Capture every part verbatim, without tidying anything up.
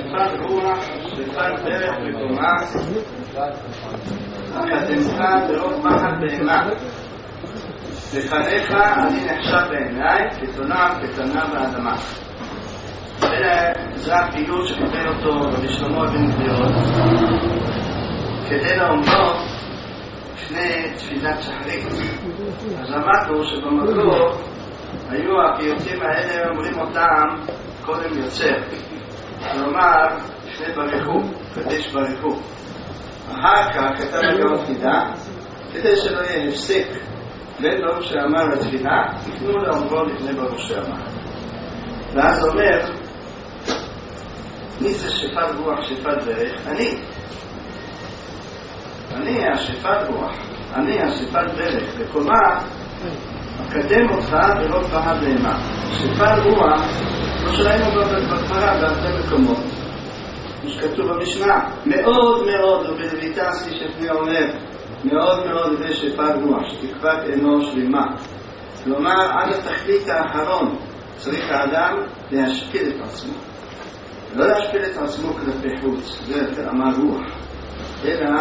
שפת רוח, שפת דרך וקומה, הקדמך ברוב מחט בהמה. לפניך אני נחשב בעיניי כתונם כתנה באדמה. זה הפעילות שקיבל אותו בשלמה בן גבירות כדי לעמוד לפני תפילת שחרית. אז למדנו שבמקור היו הפיוטים האלה אומרים אותם קודם יוצר, כלומר לפני ברכו, קדש ברכו. אחר כך כתב הגאון חידה כדי שלא יהיה הפסק בין ברוך שאמר לתפילה, תקנו לאומרו לפני ברוך שאמר. ואז אומר מי זה שפת רוח, שפת דרך? אני. אני השפת רוח, אני השפת דרך, וקומה אקדם אותך ולא פחה בהמה. שפת רוח, לא שראינו בגמרא בהרבה מקומות, שכתוב במשנה, מאוד מאוד, ובלויטסי שפני אומר, מאוד מאוד זה שפת רוח, שתקוות אנוש שלמה. כלומר, עד התכלית האחרון צריך האדם להשפיל את עצמו. לא להשפיל את עצמו כלפי חוץ, זה אמר רוח, אלא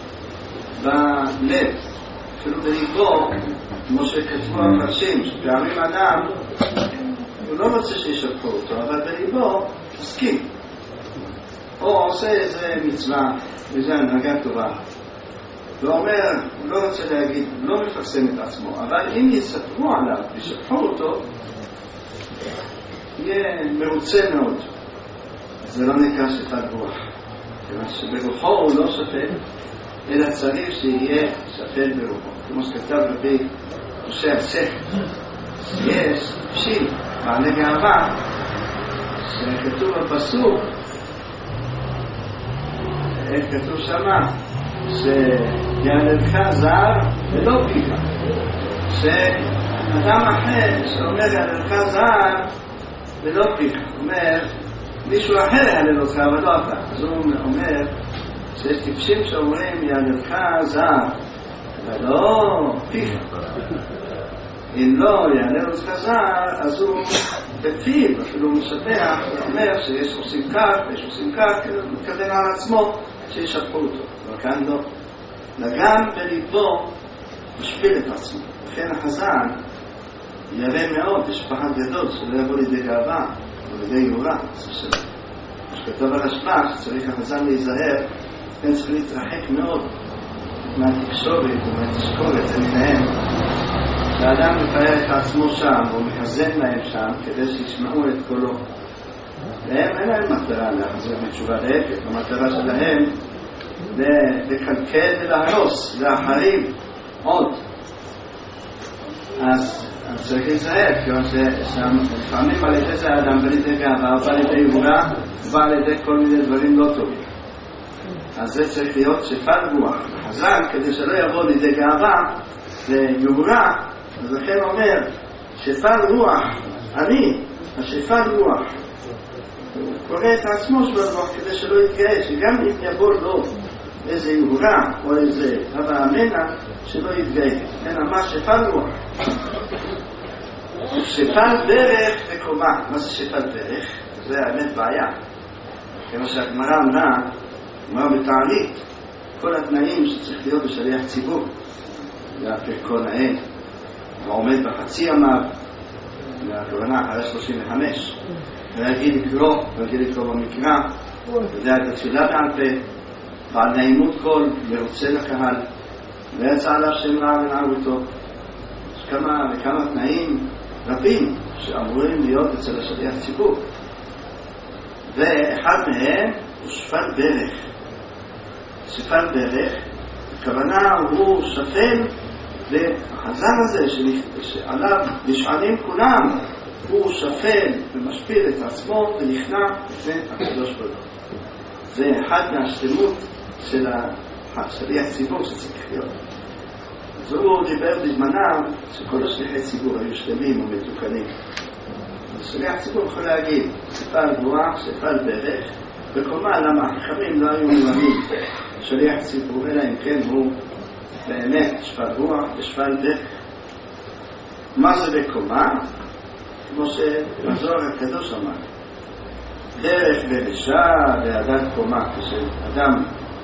בלב, אפילו בליבו, כמו שכתבו המפרשים, שפעמים אדם, הוא לא רוצה שישפחו אותו, אבל בליבו מסכים. או עושה איזה מצווה, איזה הנהגה טובה. הוא אומר, הוא לא רוצה להגיד, הוא לא מפרסם את עצמו, אבל אם יספרו עליו וישפחו אותו, יהיה מרוצה מאוד. זה לא נקרא שפת רוח. כיוון שברוחו הוא לא שפל, אלא צריך שיהיה שפל ברוחו. כמו שכתב רבי משה השכל, יש פשיל, בעלי גאווה, שכתוב בפסוק, איך כתוב שמה, שיעללך זר ולא פיך. שאדם אחר שאומר יעללך זר ולא פיך, אומר מישהו אחר יעלל אותך אבל לא אתה. אז הוא אומר שיש טיפשים שאומרים יעללך זר ולא פיך. אם לא יעלל אותך זר אז הוא בפיו אפילו משפח ואומר שיש עושים כך ויש עושים כך כדי על עצמו שישפחו אותו. וכאן לא. וגם בליבו משפיל את עצמו. לכן החזן יראה מאוד, יש פחד גדול שלא יבוא לידי גאווה או לידי יורה. שכתוב על השפח שצריך החזן להיזהר, כן צריך להתרחק מאוד מהתקשורת ומהתשקורת למיניהם. והאדם מפאר את עצמו שם או מחזן להם שם כדי שישמעו את קולו. והם אין להם מטרה להחזיר מתשובה להפך. המטרה שלהם לקלקל ולהרוס, להחריב עוד. אז צריך להיזהר, כיוון שלפעמים על ידי זה האדם בא לידי גאווה, בא לידי יבורה, בא לידי כל מיני דברים לא טובים. אז זה צריך להיות שפת רוח, חזק, כדי שלא יבוא לידי גאווה ויבורה. אז לכן אומר, שפת רוח, אני, השפת רוח, הוא קורא את עצמו שפת רוח כדי שלא יתגאה, שגם אם יבוא לו איזה יבורה או איזה הווה אמנה, שלא יתגאה. כן, אמר שפת רוח. שפת דרך וקומה. מה זה שפת דרך? זה האמת בעיה. כמו שהגמרא אמרה, אמרה בתענית, כל התנאים שצריך להיות בשליח ציבור. והפרקו נאה, ועומד בחצי ימיו, והכוונה אחרי שלושים וחמש. ולהגיד לקרוא, ולהגיד לקרוא במקרא, יודע את התפילה בעל פה, בעל נעימות קול, מרוצה לקהל, ויצא עליו שם רע ונערותו. יש כמה וכמה תנאים רבים שאמורים להיות אצל השליח ציבור. ואחד מהם הוא שפת דרך. שפת דרך, הכוונה הוא שפל, והחזן הזה שעליו נשענים כולם, הוא שפל ומשפיל את עצמו ונכנע לפני הקדוש ברוך הוא. זה אחד מהשלמות של השליח ציבור שצריך להיות. אז הוא דיבר בזמנם שכל השליחי ציבור היו שלמים ומתוקנים. השליח ציבור יכול להגיד שפל רוח, שפל דרך, וקומה למה החכמים לא היו מלמדים שליח ציבור, אלא אם כן הוא באמת שפל רוח ושפל דרך. מה זה בקומה? כמו שמזור הקדוש אמר, דרך ורשע והדת קומה, כשאדם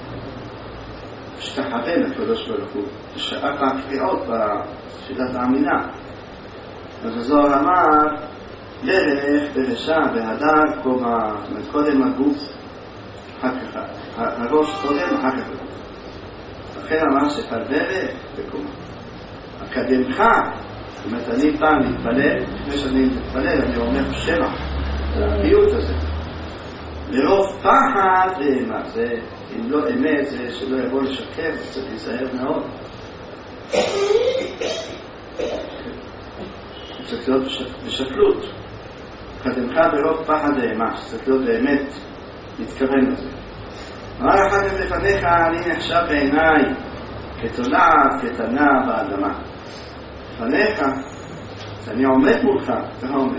משתחווה לקדוש ברוך הוא, ששאף הקריאות בשיטת האמינה. אז הזוהר אמר, דרך ורשע והדת קומה, זאת אומרת, קודם הגוף, אחר כך, הראש קודם, אחר כך הגוף. לכן אמר שפדרך וקומה. הקדמך, זאת אומרת, אני בא להתפלל, לפני שאני מתפלל, אני אומר שבח, זה הביוט הזה. לרוב פחד, מה זה, אם לא אמת, זה שלא יבוא לשקר, צריך להיזהר מאוד. צריך להיות בשקלות. קדמך ברוב פחד מה, צריך להיות באמת להתכוון לזה. אמר אחר כך לפניך, אני נחשב בעיניי כתולעת, כתנה באדמה. לפניך, אני עומד מולך, אתה אומר.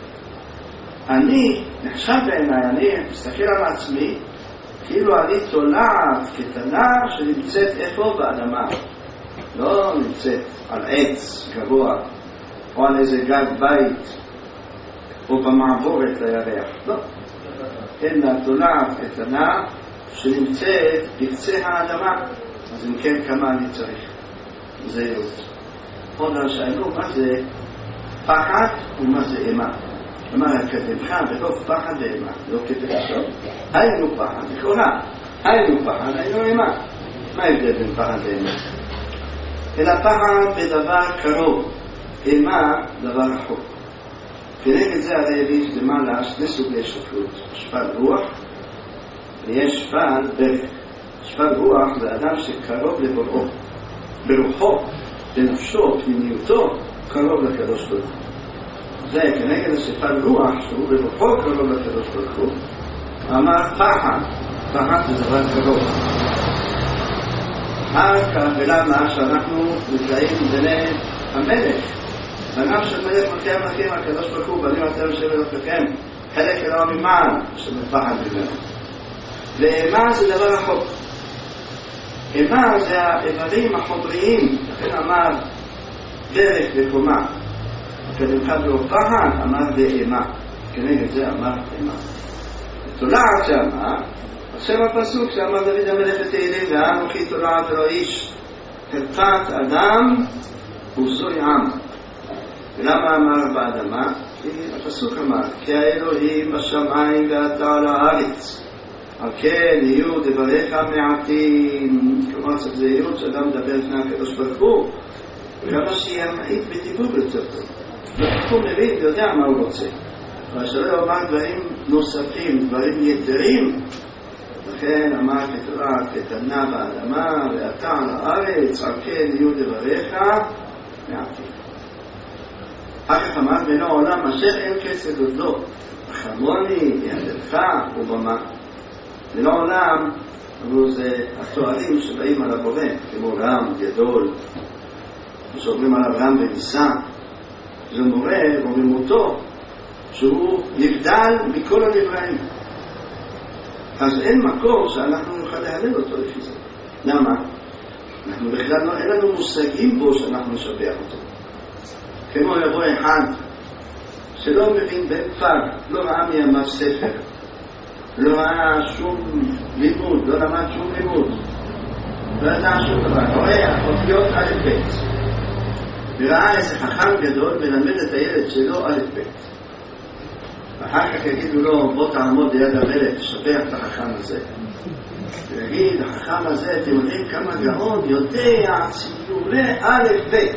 אני נחשב בעיניי, אני מסתכל על עצמי, כאילו אני תולעת כתנה שנמצאת איפה באדמה. לא נמצאת על עץ גבוה, או על איזה גג בית, או במעבורת לירח. לא. אלא תולעת קטנה שנמצאת בקצה האדמה. אז אם כן, כמה אני צריך? זהירות. עוד שאלו, מה זה פחד ומה זה אימה? אמר, הקדמך ברוב פחד ואימה, לא כתחשוב. היינו פחד, לכאורה. היינו פחד, היינו אימה. מה ההבדל בין פחד ואימה? אלא פחד בדבר קרוב, אימה דבר רחוק. כנגד זה הרי יש למעלה שני סוגי שפלות, שפל רוח ויש שפל ברך. שפל רוח זה אדם שקרוב לבוראו, ברוחו, בנפשו, פנימיותו, קרוב לקדוש ברוך הוא. זה כנגד השפל רוח שהוא ברוחו קרוב לקדוש ברוך הוא. אמר פחד, פחד זה דבר קרוב. רק ולמה שאנחנו נקראים בני המלך, בניו של מלך מלכי המלכים, הקדוש ברוך הוא, בנים אתם יושב אלוקיכם, חלק אלוה ממעל, שמפחד ממנו. ואימה זה דבר רחוק. אימה זה האיברים החומריים, לכן אמר דרך וקומה. הקדמך ברוב פחד אמר באימה, כנגד זה אמר אימה. תולעת שאמר, עכשיו הפסוק שאמר דוד המלך בתהילים, ואנוכי תולעת ולא איש, חרפת אדם וזוי עם. ולמה אמר באדמה? כי הפסוק אמר, כי האלוהים בשמיים ואתה על הארץ, על כן יהיו דבריך מעטים. כלומר צריך זהירות שאדם מדבר לפני הקדוש ברוך הוא, וכמה שיהיה מעיט בדיבור יותר טוב. הוא מבין ויודע מה הוא רוצה, אבל שלא יאמר דברים נוספים, דברים יתרים. לכן אמר כתולעת קטנה באדמה ואתה על הארץ, על כן יהיו דבריך מעטים. אחר כך אמר בנו העולם אשר אין כסף גודלו, החמוני, יעדלך ובמה. בנו העולם, אמרו זה התוארים שבאים על הבורא, כמו רם, גדול, שאומרים עליו רם וניסה. זה מורה רוממותו שהוא נבדל מכל הנבראים. אז אין מקור שאנחנו נוכל להלל אותו לפי זה. למה? אנחנו בכלל לא, אין לנו מושגים בו שאנחנו נשבח אותו. כמו יבוא אחד שלא מבין בן כפר, לא ראה מימיו ספר, לא ראה שום לימוד, לא למד שום לימוד, לא ידע שום דבר, רואה אותיות א' ב', וראה איזה חכם גדול מלמד את הילד שלו א' ב', ואחר כך יגידו לו בוא תעמוד ליד המלך תשבח את החכם הזה, ויגיד החכם הזה אתם יודעים כמה גאון יודע ציורי א' ב',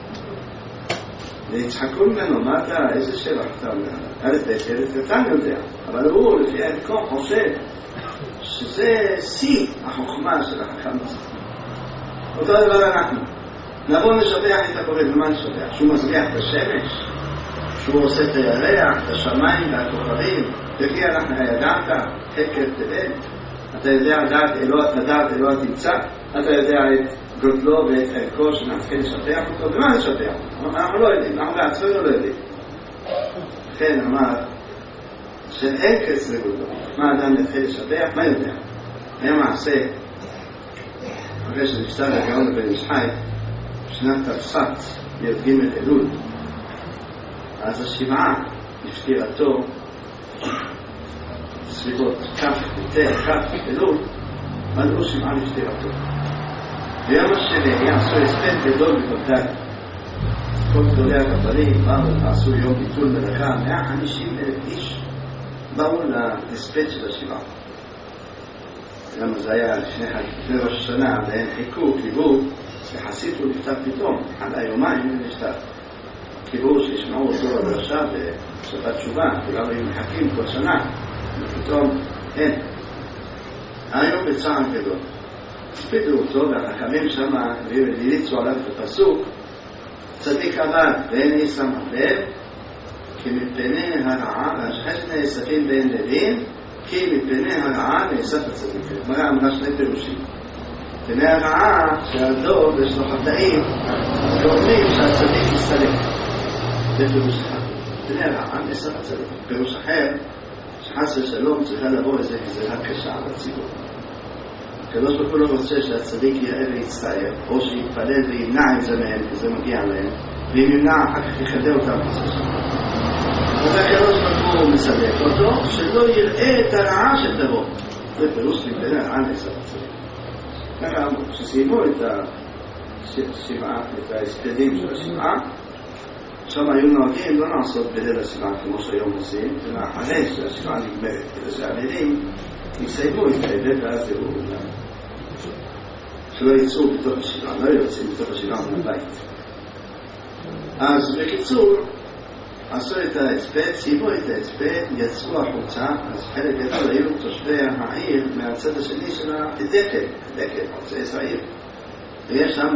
ויצחקו ממנו, מה אתה, איזה שבח אתה אומר? א' ב' ילד קטן יודע, אבל הוא לפי הערכו חושב שזה שיא החוכמה של החכם הזה. אותו דבר אנחנו נבוא נשבח את הקורא, במה נשבח? שהוא מזריח את השמש, שהוא עושה את הירח, את השמיים והכוכבים, וכי אנחנו הידעת, חקר תבל, אתה יודע לדעת אלוה, לדעת אלוה תמצא, אתה יודע את גודלו ואת ערכו שנתחיל לשבח אותו, במה נשבח? אנחנו לא יודעים, אנחנו בעצמנו לא יודעים. לכן אמר שאין כס לגודלו, מה אדם יתחיל לשבח? מה יודע? היה מעשה אחרי שנפסד הגאון בן איש חי בשנת תרס"ט י"ג אלול, אז השבעה לפטירתו בסביבות כך יותר, כך אלול, מלאו שבעה לפטירתו. ביום השני עשו הספד גדול בבגדד. כל גדולי הרבנים באו ועשו יום ביטול מלאכה, מאה וחמישים אלף איש באו להספד של השבעה. למה זה היה לפני ראש השנה, והם חיכו, קיוו, יחסית הוא נפטר פתאום, עד היומיים הוא נפטר. קיוו שישמעו אותו לדרשה בשבת תשובה, כולם היו מחכים כל שנה, ופתאום אין. היום בצער גדול. הספידו אותו, והחכמים שם והליצו עליו את הפסוק, צדיק עבד ואין ישם לב, כי מפני הרעה, והשחש נאספים בין לבין, כי מפני הרעה נאסף הצדיק. מראה אמרה שני פירושים. מפני הרעה שהדוב יש לו חטאים, ואומרים שהצדיק יסתלק. זה פירוש אחד. מפני הרעה נאסף הצדיק. פירוש אחר, שחס ושלום צריכה לבוא איזה גזירה קשה על הציבור. הקדוש ברוך הוא לא רוצה שהצדיק יראה ויצטער, או שיתפלל וימנע את זה מהם, כי זה מגיע להם, ואם ימנע, אחר כך יחדה אותם חס ושלום. והקדוש ברוך הוא מסלק אותו, שלא יראה את הרעה שתבוא. זה פירוש מפני הרעה נאסף הצדיק. ככה אמרו, שסיימו את השבעה, את ההספדים של השבעה, שם היו נוהגים לא לעשות בליל השבעה כמו שהיום עושים, אלא אחרי שהשבעה נגמרת, כדי שהאבלים יסיימו את ההיבט ואז יראו שלא יצאו בתוך השבעה, לא יוצאים בתוך השבעה מהבית. אז בקיצור, עשו את ההספד, סיימו את ההספד, יצאו החוצה, אז חלק גדול היו תושבי העיר מהצד השני של הדקל, הדקל, עוצס העיר. ויש שם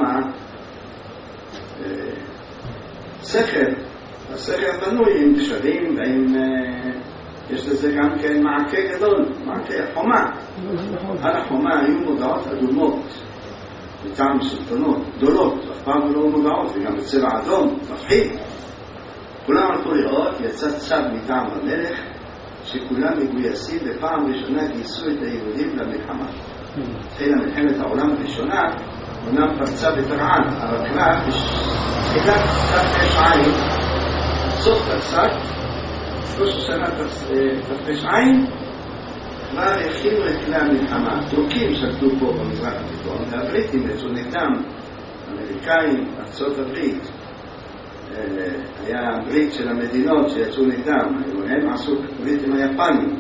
סכר, הסכר בנוי עם גשרים ועם, יש לזה גם כן מעקה גדול, מעקה חומה. על החומה היו מודעות אדומות, מטעם שלטונות, גדולות, אף פעם לא מודעות, וגם בצבע אדום, מפחיד. כולם הלכו לראות, יצא צד מטעם המלך, שכולם מגויסים בפעם ראשונה גייסו את היהודים למלחמה. התחילה מלחמת העולם הראשונה, אומנם פרצה בטרען, אבל כבר בתחילת תרפ"ע, סוף תרס"ג, שלוש השנה תרפ"ע, כבר הכינו את כלי המלחמה. הטורקים שלטו פה במזרח התיכון, והבריטים יצאו נגדם, האמריקאים, ארצות הברית, היה ברית של המדינות שיצאו נגדם, הם עשו ברית עם היפנים,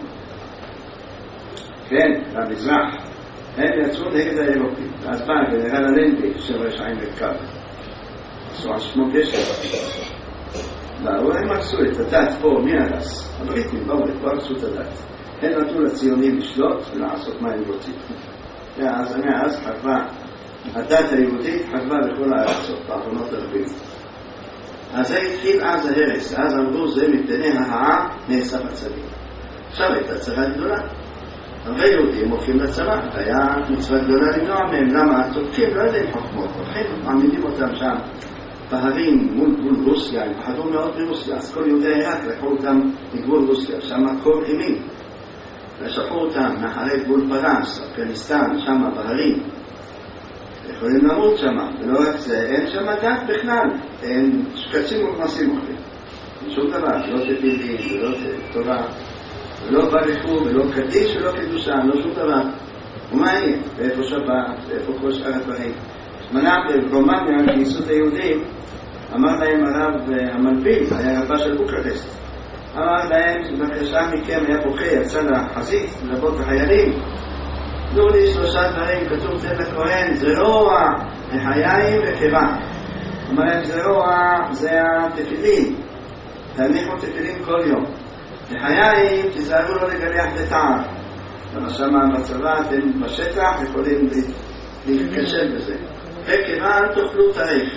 כן, למזרח, הם יצאו נגד האירופים. אז בא גנרל אלנבי של רשעים וקו, עשו על שמו גשר, באו הם עשו את הדת פה, מי הרס? הבריטים באו וכבר עשו את הדת, הם נתנו לציונים לשלוט ולעשות מה הם רוצים. אז מאז חרבה, הדת היהודית חרבה בכל הארצות, באחרונות הרבים. אז זה התחיל אז ההרס, אז אמרו זה מפני הרעה נאסף הצדיק. עכשיו הייתה צבא גדולה. הרבה יהודים הולכים לצבא, היה מצווה גדולה למנוע מהם, למה? התוקפים לא יודעים חוכמות, הולכים, מעמידים אותם שם בהרים מול גבול רוסיה, הם פחדו מאוד ברוסיה, אז כל יהודי עיראק לקחו אותם לגבול רוסיה, שם כל אימים, ושלחו אותם מאחרי גבול פרס, אפגניסטן, שם בהרים, יכולים למות שם, ולא רק זה, אין שם דת בכלל, אין שקצים וכנסים אוכלים, שום דבר, לא תפילים, ולא תורה, ולא ברכו, ולא קדיש, ולא קדושה, לא שום דבר. ומה יהיה? ואיפה שבת, ואיפה כל שאר הדברים? מנע ברומניה, כניסות היהודים, אמר להם הרב המלביל, היה רבה של בוקרשט, אמר להם, בבקשה מכם היה בוכה, יצא לחזית, לרבות החיילים, תנו לי שלושה דברים, כתוב צבע כהן, זרוע, לחיים וקיבה. אמר להם, זרוע זה התפילין, תניחו תפילין כל יום. לחיים, תזהרו לא לגלח לתער. למשל בצבא, אתם בשטח, יכולים להתקשר בזה. וכיוון תאכלו טרף.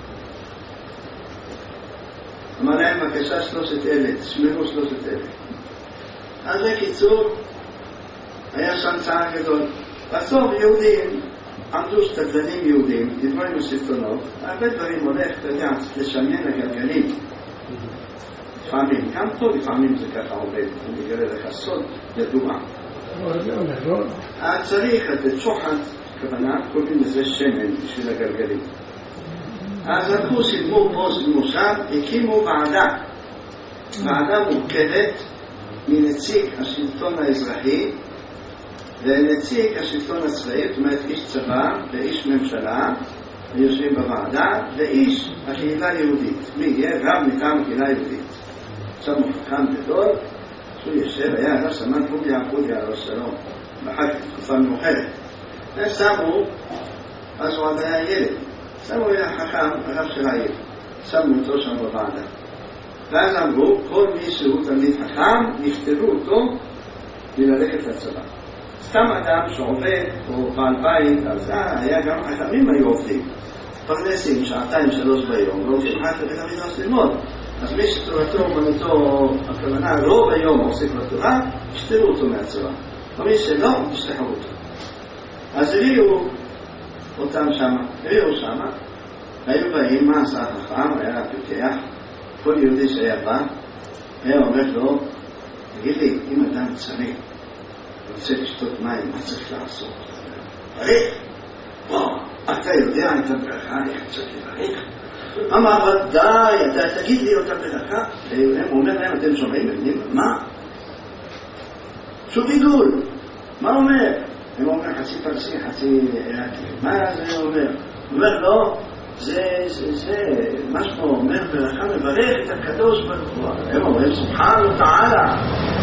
אמר להם, בבקשה שלושת אלה, תשמרו שלושת אלה. אז בקיצור, היה שם צער גדול. בסוף יהודים, עמדו שתדלנים יהודים, דיברו עם השלטונות, הרבה דברים הולך, אתה יודע, לשמיין לגלגלים. לפעמים, גם פה לפעמים זה ככה עובד, אני מגלה לך סוד ידוע. אז צריך לתת שוחד, כוונה, קוראים לזה שמן בשביל הגלגלים. אז הלכו, סילמו פה, סילמו שם, הקימו ועדה. ועדה מורכבת מנציג השלטון האזרחי ונציג השלטון הצבאי, זאת אומרת איש צבא ואיש ממשלה יושבים בוועדה, ואיש הקהילה היהודית. מי יהיה? רב מטעם הקהילה היהודית. עכשיו מפקחן גדול, שהוא יושב, היה הרב סמן פוגיה, פוגיה, הרב שלום, ואחר כך תקופה מאוחרת. ושמו, אז הוא עד היה ילד, שמו היה חכם, הרב של העיר, שמו אותו שם בוועדה. ואז אמרו, כל מי שהוא תלמיד חכם, נפטרו אותו מללכת לצבא. סתם אדם שעובד, או בעל בית, אז היה גם חכמים היו עובדים. פרנסים שעתיים שלוש ביום, והולכים אחת לבית המדרש ללמוד. אז מי שתורתו אומנותו, הכוונה רוב היום עוסק בתורה, ישתרו אותו מהצבא. ומי שלא, ישלחו אותו. אז הביאו אותם שם, הביאו שם, היו באים, מה עשה החכם, היה פיקח, כל יהודי שהיה בא, היה אומר לו, תגיד לי, אם אדם צריך, רוצה לשתות מים, מה צריך לעשות? ברך! וואו, אתה יודע את הברכה, איך צריך לברך? אמר, ודאי, אתה תגיד לי אותה ברכה. הם אומר להם, אתם שומעים, מה? שוב עיגול, מה אומר? הם אומרים חצי פרסי, חצי עיראקי. מה זה אומר? הוא אומר, לא, זה, זה, זה, מה שמו אומר ברכה מברך את הקדוש ברוך הוא. הם אומרים, סובחן ותעלה.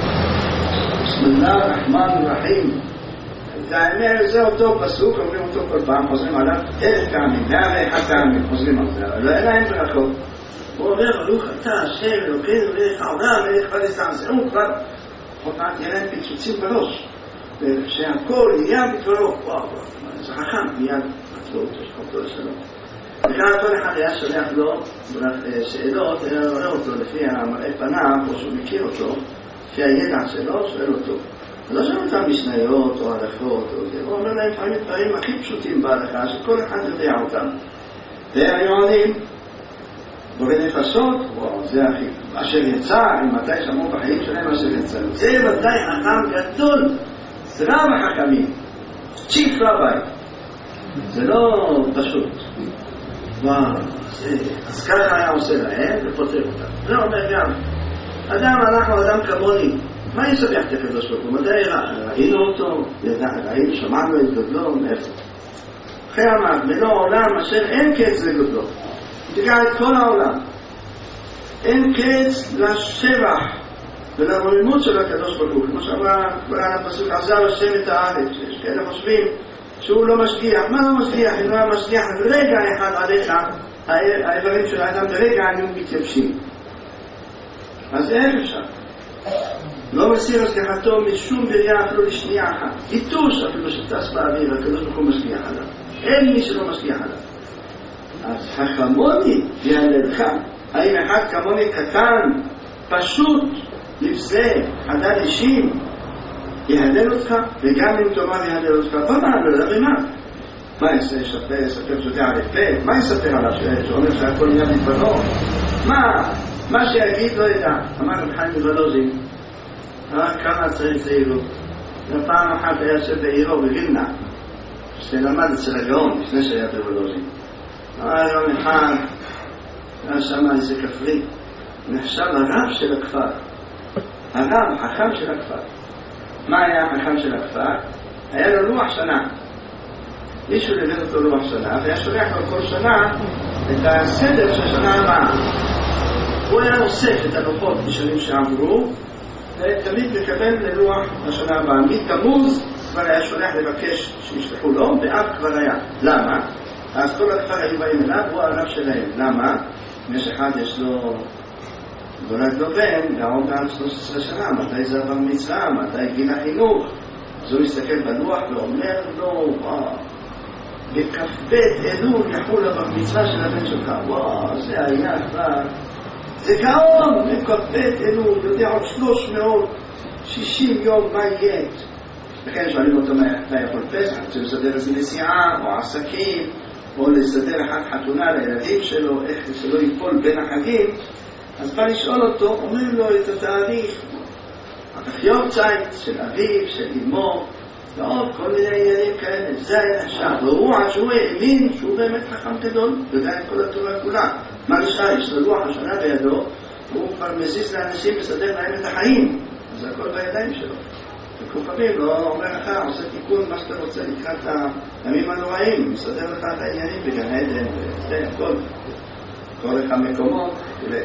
בسم الله الرحمن الرحيم. האמת, זה אותו פסוק, אומרים אותו כל פעם, חוזרים עליו אלף פעמים, מאה ואחת פעמים, חוזרים על זה, אבל אין להם ברכות. הוא אומר, ברוך אתה, השם, אלוקינו, מלך העולם, מלך פלסטין, זהו כבר, עוד מעט יהיה להם פיצוצים בראש, שהכל יהיה בדברו, וואו, זה חכם, מיד מצאו אותו, שחוקתו לשלום. וכאן כל אחד היה שולח לו שאלות, היה רואה אותו לפי המראה פניו, או שהוא מכיר אותו, לפי הידע שלו, שואל אותו. לא שואל אותם משניות או הלכות, הוא אומר להם פעמים דברים הכי פשוטים בהלכה, שכל אחד יודע אותם. והיו עונים, בורא נפשות, וואו, זה הכי, אשר יצא, אם מתי שמעו בחיים שלהם אשר יצא. זה ודאי חכם גדול, זה רב החכמים, צ'יק רבי, זה לא פשוט. וואו, זה, אז ככה היה עושה להם ופותר אותם. זה אומר גם, אדם, אנחנו אדם כמוני, מה יסבח את הקדוש ברוך הוא? מתי ראינו אותו? ראינו, שמענו את גדלו, מאיפה? אחרי אמר, מלוא העולם אשר אין קץ לגדלו. תקרא את כל העולם. אין קץ לשבח ולרוממות של הקדוש ברוך הוא. כמו שאמרה, קוראים הפסוק, עזב השם את הארץ. יש כאלה חושבים שהוא לא משגיח. מה לא משגיח? אם לא היה משגיח, ברגע אחד עליך, האיברים של האדם ברגע היו מתייבשים. אז איך אפשר? לא מסיר השגחתו משום בריאה אפילו לשנייה אחת. איתוש אפילו שטס באוויר, הקדוש ברוך הוא משגיח עליו. אין מי שלא משגיח עליו. אז החמוני יעללך. האם אחד כמוני קטן, פשוט, לבזה, חדל אישים, יהלל אותך, וגם אם תאמר יהלל אותך, בוא נעלה, למה מה? מה יספר, יספר שזה על הפה? מה יספר עליו שאומר שהכל נהיה מתבנו? מה? מה שיגיד לא ידע. אמר רב חיים מוולוז'ין, כמה צריך זהירות. פעם אחת היה יושב בעירו בווילנה, שלמד אצל הגאון לפני שהיה בוולוז'ין. אמר יום אחד, היה שם איזה כפרי, נחשב הרב של הכפר. הרב, החכם של הכפר. מה היה החכם של הכפר? היה לו לוח שנה. מישהו לימד אותו לוח שנה, והיה שולח לו כל שנה את הסדר של שנה הבאה. הוא היה אוסף את הלוחות בשנים שעברו, ותמיד מקבל ללוח השנה הבאה. מתמוז כבר היה שולח לבקש שישלחו לו, ואב כבר היה. למה? אז כל הכפר היו באים אליו, הוא הרב שלהם. למה? יש אחד יש לו דולד לו בן, גאון גם שלוש עשרה שנה, מתי זה עבר מצווה, מתי גיל החינוך. אז הוא מסתכל בלוח ואומר לו, וואו, בכ"ב אלול יחול עבר מצווה של הבן שלך. וואו, זה היה כבר... זה גאון, בכ"ב אלול, יודע עוד שלוש מאות שישים יום מה יהיה. וכן שואלים אותו מה יכול פסח, רוצה לסדר איזה נסיעה או עסקים, או לסדר אחת חתונה לילדים שלו, איך שלא ייפול בין החגים. אז בא לשאול אותו, אומר לו את התאריך, התחיוב צייט של אביו, של אמו, ועוד כל מיני עניינים כאלה. זה היה נחשב, והוא עד שהוא האמין שהוא באמת חכם גדול, יודע את כל התורה כולה. מה נשאר? יש לו לוח השנה בידו, הוא כבר מזיז לאנשים לסדר להם את החיים. זה הכל בידיים שלו. וכוכבים לא אומר לך, עושה תיקון מה שאתה רוצה לקראת הימים הנוראים, מסדר לך את העניינים בגן עדן, וזה הכל, כל אחד מקומות, וכו'.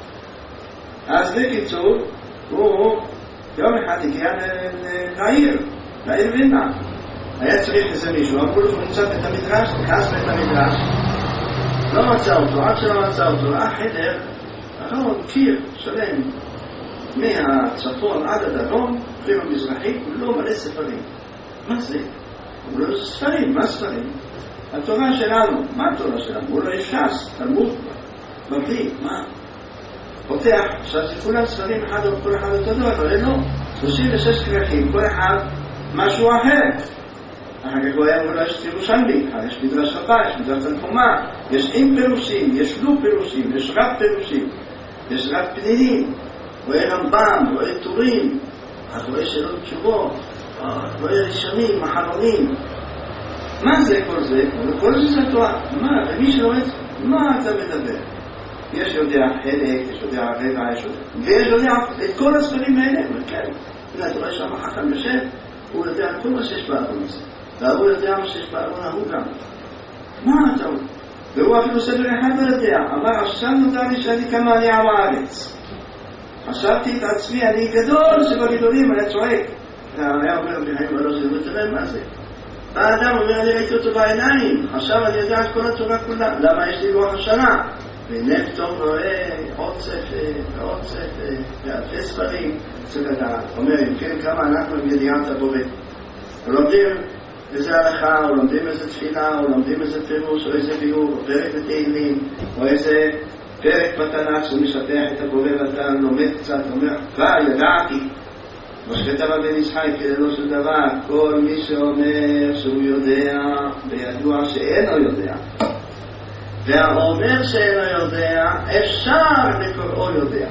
אז בקיצור, הוא יום אחד הגיע לעיר, לעיר וילנה. היה צריך איזה מישהו, אמרו לו שהוא נמצא בית המדרש, נכנס בית המדרש, לא מצא אותו, עד שלא מצא אותו, ראה חדר, ארון, קיר, שלם, מהצפון עד הדרום, פרים המזרחי, כולו מלא ספרים. מה זה? אמרו לו, ספרים, מה ספרים? התורה שלנו, מה התורה שלנו? אמרו לו, יש ש"ס, תלמוד, בבלי, מה? פותח, עכשיו זה כולם ספרים, אחד או כל אחד אותו דבר, אבל לא, שלושים ושש כרכים, כל אחד משהו אחר. אחר כך הוא היה אמרו לו, יש ירושלמי, יש מדרש רבה, יש מדרש תנחומה, יש עם פירושים, יש לא פירושים, יש רב פירושים, יש רב פנינים, רואה רמב"ם, רואה טורים, רואה שאלות תשובות, רואה ראשונים, מחרונים. מה זה כל זה? כל זה זה התורה. מה? ומי שלא רואה, מה אתה מדבר? יש יודע חלק, יש יודע רבע, יש יודע... ויש יודע את כל הספרים האלה, וכן. הנה, אתה רואה שם החכם יושב, הוא יודע כל מה שיש בארון הזה. והוא יודע מה שיש בארון ההוא גם. מה אתה רואה? והוא אפילו סדר אחד לא יודע. אמר, עכשיו נודע לי שאני כמה אני עם הארץ. חשבתי את עצמי, אני גדול שבגדולים, אני צועק. היה אומר בחיים ולא זה, ותראה מה זה. האדם אומר, אני ראיתי אותו בעיניים, עכשיו אני יודע את כל התורה כולה. למה יש לי לוח השנה? והנה פתאום רואה עוד ספר, ועוד ספר, ואלפי ספרים, צריך לדעת. אומר, אם כן, כמה אנחנו עם ידיעת הבורא. ולומדים איזה הלכה, או לומדים איזה תפילה, או לומדים איזה פירוש, או איזה ביור, או פרק בתהילים, או איזה פרק בתנ"ך שמשטח את הבורא ואתה לומד קצת, אומר, כבר ידעתי. מה שכתב הבן ישחי כללו של דבר, כל מי שאומר שהוא יודע, בידוע שאינו יודע. והאומר שאינו יודע, אפשר לקוראו יודע.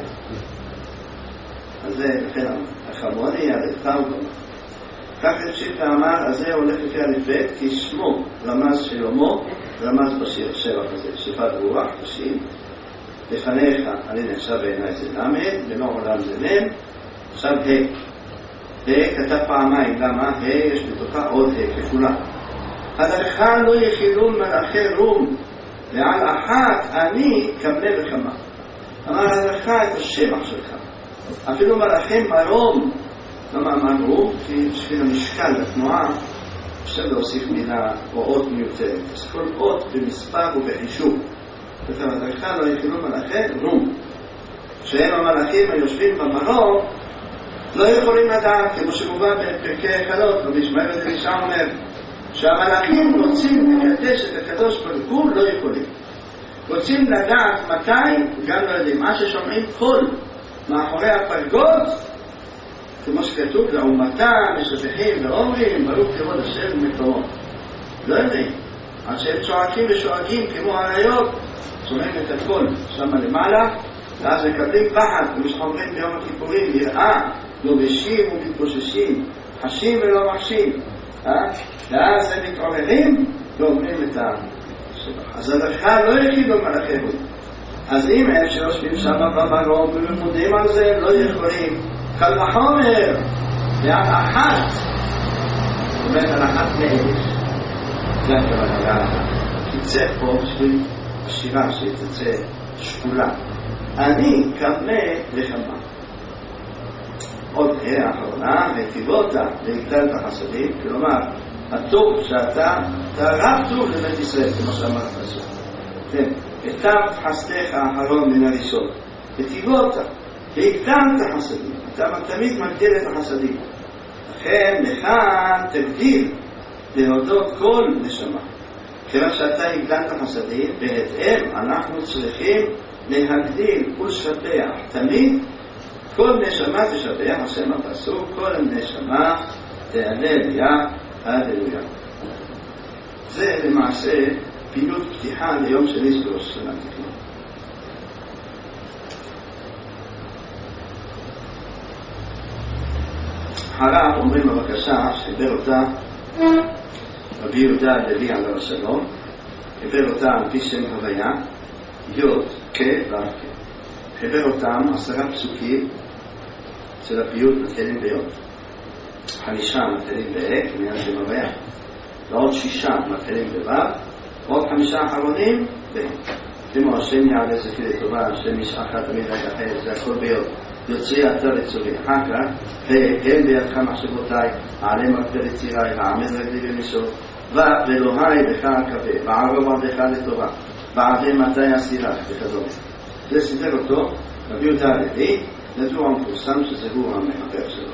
אז זה לכן החמוני, הרפאו גם. כך המשיך ואמר, אז זה הולך לפי הלפת, כי שמו רמז שלמה, רמז בשיר שבח הזה, שפת רוח, בשיר. לפניך, אני נחשב בעיניי זה למד, ולא עולם זה מם, עכשיו ה'. ה' כתב פעמיים, למה? ה' יש בתוכה עוד ה' כפולה. הדרכה לא יחילון מלאכי רום, ועל אחת אני קבלה וכמה. אמר הדרכה את השבח שלך. אפילו מלאכי מרום, למה מרום? כי בשביל המשקל, התנועה, אפשר להוסיף מילה או אות מיותרת. אז כל אות במספר ובחישוב. וכן הדרכה לא יחילון מלאכי רום. שהם המלאכים היושבים במרום, לא יכולים לדעת, כמו שמובא בפרקי החלות, רבי ישמעאל בן אלישע אומר, שהמלאכים רוצים לקדש את הקדוש ברוך הוא, לא יכולים. רוצים לדעת מתי, גם לא יודעים. מה ששומעים קול מאחורי הפרגות, כמו שכתוב, לעומתה, משבחים ואומרים, ברוך כבוד השם ומקומות. לא יודעים. עד שהם צועקים ושואגים כמו הרעיות, שומעים את הקול שם למעלה, ואז מקבלים פחד, כמו שאומרים ביום הכיפורים, יראה, לובשים ומתגוששים, חשים ולא מחשים. ואז הם מתעוררים ואומרים את השבח. אז הדרכה לא יחידו מלאכי רום. אז אם הם שיושבים שם במרום וממודים על זה, לא יכולים. קל וחומר, ועל אחת, זאת אומרת על אחת מאלף. זה הכוונה על אחת. תצא פה בשביל השירה שתצא שקולה. אני קבלה לכמה. עוד ה' האחרונה, וטיבותה והגדלת החסדים, כלומר, הטוב שאתה, אתה רב טוב לבית ישראל, כמו שאמרת בסוף. כן, הטבת חסדיך האחרון מן הראשון, וטיבותה והגדלת חסדים, אתה תמיד מגדיל את החסדים. לכן, לך תגדיל להודות כל נשמה. כיוון שאתה הגדלת חסדים, בהתאם אנחנו צריכים להגדיל ולשבח תמיד, כל נשמה תשבח, השם הפסוק, כל נשמה תהלל, הללויה. זה למעשה פעילות פתיחה ליום שני של ראש השנה תקנון. הרב אומרים בבקשה שחיבר אותה רבי יהודה הלוי עליו השלום, חיבר אותה על פי שם הוויה, יוד, כ' ואף כ'. חיבר אותם עשרה פסוקים אצל הפיוט מתחילים ביום. חמישה מתחילים בהק, עניין של מראה. ועוד שישה מתחילים בבב, ועוד חמישה אחרונים בהק. כמו השם יעלה זכי לטובה, השם ישעך תמיד רגע אחרת, זה הכל ביום. יוצרי אתה לצורי. אחר כך, והן בידך מחשבותיי, העלה מגבר יציריי, העמד רגלי במישור, ואלוהי לך אקווה, וערוב עבדך לטובה, ועדי מתי אסירך, וכדומה. זה סידר אותו, רבי יהודה הלוי, נדור המפורסם שזה הוא המחבר שלו.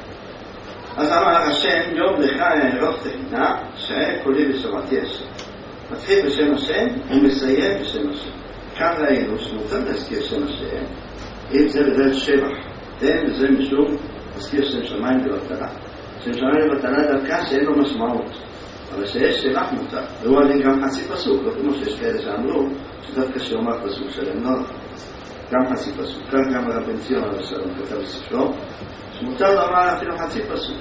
אז אמר השם, יום לך אערוך תחינה, שעה קולי בשמעתי השם. מתחיל בשם השם ומסיים בשם השם. כאן ראינו שמותר להזכיר שם השם, אם זה בדרך שבח, תן וזה משום להזכיר שם שמיים ובטלה. שם שמיים ובטלה דווקא שאין לו משמעות, אבל שיש שבח מותר. והוא עלי גם חצי פסוק, לא כמו שיש כאלה שאמרו, שדווקא שאומר פסוק שלהם, לא, גם חצי פסוק. כאן גם הרב בן ציון הרב שלום כתב בספרו, שמותר לומר אפילו חצי פסוק.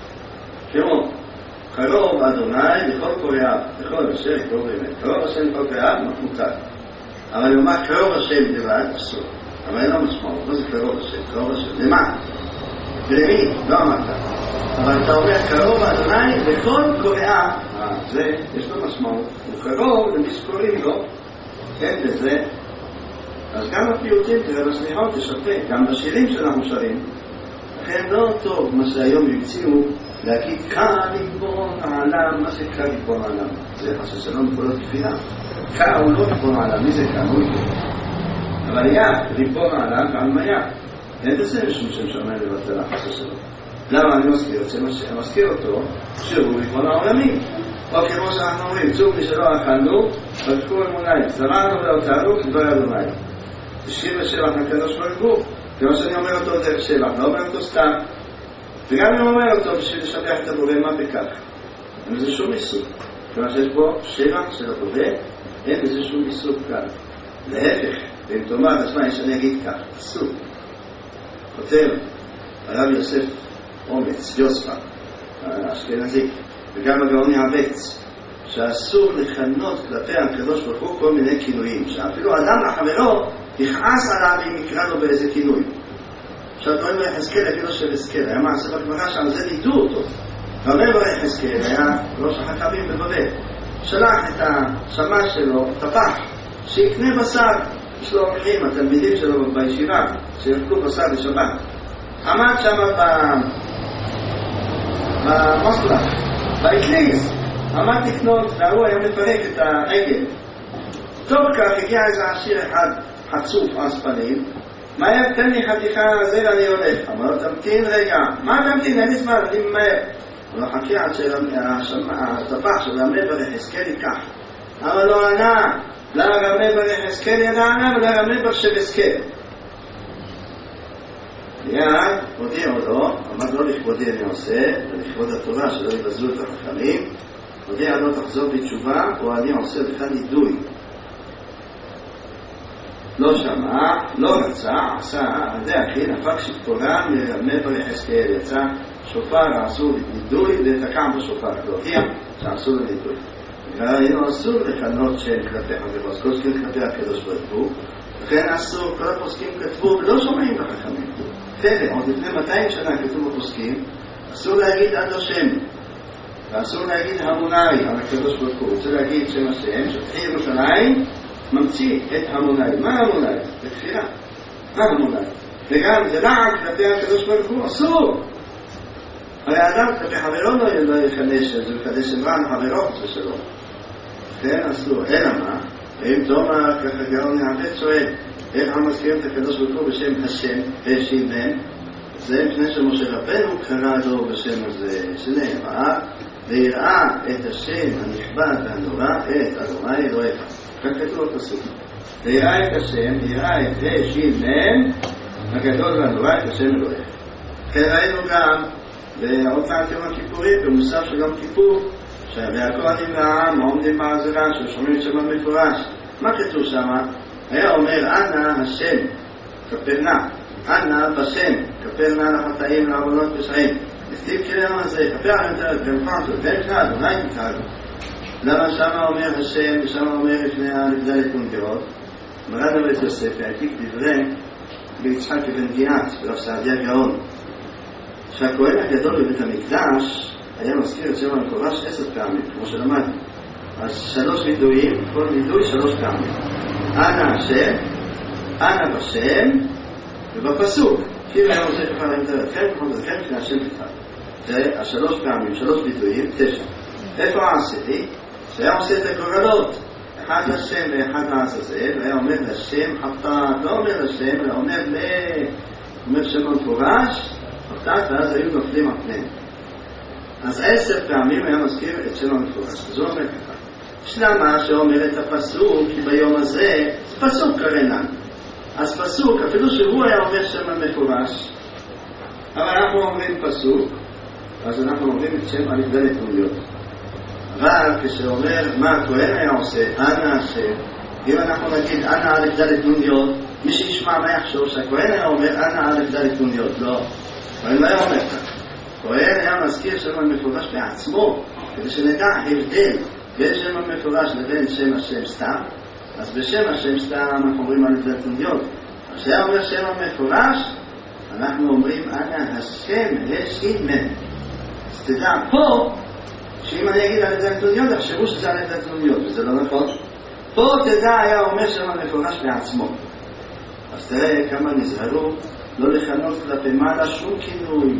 כמו, קרוב אדוני לכל קוראיו, לכל השם, קרוב באמת, קרוב השם לכל קוראיו, מותר. אבל לומר קרוב השם לבד, אסור. אבל אין לו משמעות, מה זה קרוב השם? קרוב השם, למה? ולמי? לא אמרת. אבל אתה אומר קרוב אדוני לכל קוראיו, זה, יש לו משמעות. הוא קרוב למי שקוראים לו, כן, וזה. אז גם הפיוטים, תראה בסליחות, תשפה, גם בשירים שאנחנו שרים, לכן לא טוב מה שהיום המציאו להגיד קה ריבון העולם. מה זה קה ריבון העולם? זה חסר שלום בקולות תפילה. קה הוא לא ריבון העולם, מי זה קה? הוא ריבון. אבל היה ריבון העולם ועלמה היה. אין בזה משום שם שומע לבטל חסר שלום. למה אני מזכיר את זה? אני מזכיר אותו שהוא ריבון העולמי. או כמו שאנחנו אומרים, צור מי שלא אכלנו, בדקו אמוני, זרענו ולאותנו כדבר אדוני. תשעים ושבח הקדוש ברוך הוא. כמו שאני אומר אותו דרך שבח, לא אומר אותו סתם. וגם אני אומר אותו בשביל לשבח את הבורא, מה בכך? אין בזה שום איסור. כלומר שיש בו שבח של הבורא, אין בזה שום איסור כאן. להפך, ואם תאמר את עצמה, שאני אגיד כך, אסור. כותב הרב יוסף אומץ, יוספה, האשכנזי, וגם הגאוני הבץ, שאסור לכנות כלפי הקדוש ברוך הוא כל מיני כינויים, שאפילו אדם לחברו יכעס עליו אם יקרא לו באיזה כינוי. עכשיו דברים ביחזקאל, יגידו של יחזקאל, היה מעשה בגמרא שעל זה לידו אותו. רבי ביחזקאל היה ראש החכמים בבבל, שלח את השמש שלו, טפח, שיקנה בשר. יש לו אורחים, התלמידים שלו בישיבה, שירקו בשר בשבת. עמד שם במוסלח, באטליז, עמד לקנות, והוא היה מפרק את העגל. טוב כך הגיע איזה עשיר אחד חצוף אז פנים, מהר תן לי חתיכה הזה ואני הולך. אמר, תמתין רגע. מה תמתין? אין לי זמן, אני ממהר. אבל חכי עד שהטפח של רמי ביחזקאל ייקח. אבל לא ענה, לא רמי ביחזקאל ידע ענה ולא רמי ביחזקאל. מיד הודיע או לא, אמר לא לכבודי אני עושה, ולכבוד התורה שלא יבזו את החכמים, הודיע לא תחזור בתשובה, או אני עושה לך נידוי. לא שמע, לא רצה, עשה, זה הכי נפק שפתורה מרמי ביחזקאל, יצא שופר עשו נידוי ותקע בשופר, להודיע שעשו לנידוי. והיינו אסור לכנות שם כלפי חברו, אז כל סכים כלפי הקדוש ברוך הוא, לכן אסור, כל הפוסקים כתבו ולא שומעים לחכמים. תראה, עוד לפני מאתיים שנה כתבו בפוסקים, אסור להגיד עד השם, ואסור להגיד המוני על הקדוש ברוך הוא. רוצה להגיד שם השם, שתחי ירושלים ממציא את המוני. מה המוני? בכפירה. מה המוני? וגם זה לעג כלפי הקדוש ברוך הוא, אסור. הרי האדם כלפי חברו לא יחדש, זה יחדש אמרה לחברו חצה שלו. כן, אסור. אלא מה? ואם תאמר ככה גאון יעבד שואל, איך הם מזכירים את הקדוש ברוך הוא בשם השם, השם בן? זה מפני שמשה רבנו קרא לו בשם הזה, שנאמר, ויראה את השם הנכבד והנורא, את אדוני אלוהיך. כך כתוב בפסוק. ויראה את השם, יראה את השם בן, הגדול והנורא, את השם אלוהיך. כן ראינו גם, ועוד מעט יום הכיפורים, במוסף של יום כיפור, והכהנים והעם עומדים בעזרה, ששומעים שם המפורש. מה כתוב שם? היה אומר, אנא השם, כפר נא, אנא בשם, כפר נא לחטאים לעוונות ופשעים. הכתיב כלם הזה, כפר יותר במחת, ובן אדוני תתעלו. למה שם אומר השם, ושם אומר לפני הנגדלת קונגרות? מרד הבית יוסף, העתיק דברי ביצחק בן גיאת, ברב סעדיה גאון. שהכהן הגדול בבית המקדש היה מזכיר את שם המפורש עשר פעמים, כמו שלמדנו. אז שלוש וידויים, כל וידוי שלוש פעמים. אנא השם, אנא בשם, ובפסוק, כאילו היה עושה ככה להם דרכם, ככה דרכם, לפני השם תפעל. זה השלוש פעמים, שלוש וידויים, תשע. איפה העשירי? שהיה עושה את הגורלות. אחד לשם ואחד לעזאזל, והיה אומר לשם חטאת, לא אומר לשם, אלא אומר ל... אומר שם המפורש, חטאת, ואז היו נופלים על פניהם. אז עשר פעמים היה מזכיר את שם המפורש. אז הוא אומר ככה. שלמה שאומר את הפסוק, כי ביום הזה, זה פסוק קרנן. אז פסוק, אפילו שהוא היה אומר שם המפורש, אבל אנחנו אומרים פסוק, אז אנחנו אומרים את שם א' ד' נוניות. אבל כשאומר מה הכהן היה עושה, אנא השם, אם אנחנו נגיד אנא א' ד' נוניות, מי שישמע מה יחשוב שהכהן היה אומר אנא א' ד' נוניות, לא. הכהן לא היה אומר כך. הכהן היה מזכיר שם המפורש בעצמו, כדי שנדע הבדל בין שם המפורש לבין שם השם סתם. אז בשם השם סתם אנחנו אומרים א' ד' נוניות. כשהיה אומר שם המפורש, אנחנו אומרים אנא השם השימן. אז תדע פה, שאם אני אגיד א' ד' נוניות, תחשבו שזה א' ד' נוניות, וזה לא נכון. פה תדע היה אומר שם המפורש בעצמו. אז תראה כמה נזהרו לא לכנות כלפי מעלה שום כינוי.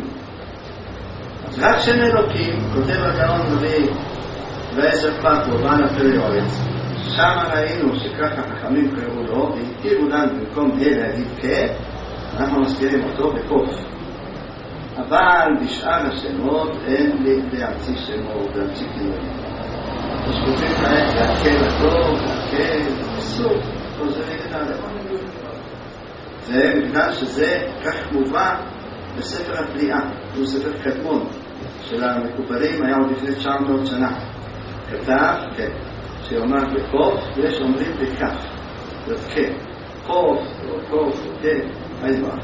אז רק שם אלוקים, כותב הגאון רביעי ועשר פרקו, בעל הפלא יועץ, שם ראינו שככה חכמים קראו לו, והתירו לנו במקום ה' להגיד כן, אנחנו מזכירים אותו בקוף. אבל בשאר השמות אין לי להמציא שמות, להמציא כינויים. אז כותבים כעת להקל הטוב, להקל, אסור, כל זה נגד האדם. זה בגלל שזה כך מובא בספר הפליאה, הוא ספר קדמון של המקובלים, היה עוד לפני תשע מאות שנה. כתב, כן, שאומר בקוף, ויש אומרים בכף, וכן, קוף, או קוף, או כן, אין ברך.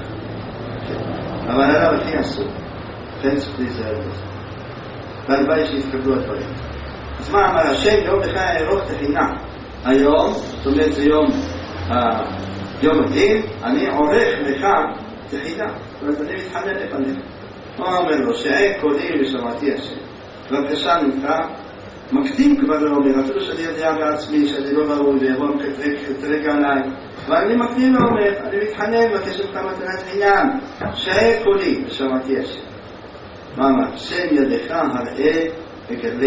אבל עליו הכי אסור, כן צריך להיזהר בזה. והלוואי שיתקבלו הדברים. אז מה אמר השם? יום לך ארוך תחינה. היום, זאת אומרת זה יום יום הדין, אני עורך לך תחינה. זאת אומרת, אני מתחנן לפניך. הוא אומר לו, שעה קולי ושמעתי השם. בבקשה ממך, מקדים כבר לא אומר, אפילו שאני יודע בעצמי שאני לא ראוי ויבוא כתרגע עליי, אבל אני מקדים לא אומר, אני מתחנן, מבקש ממך מתנת חינם, שעה קולי ושמעתי השם. מה אמר? שם ידך הראה וגלה.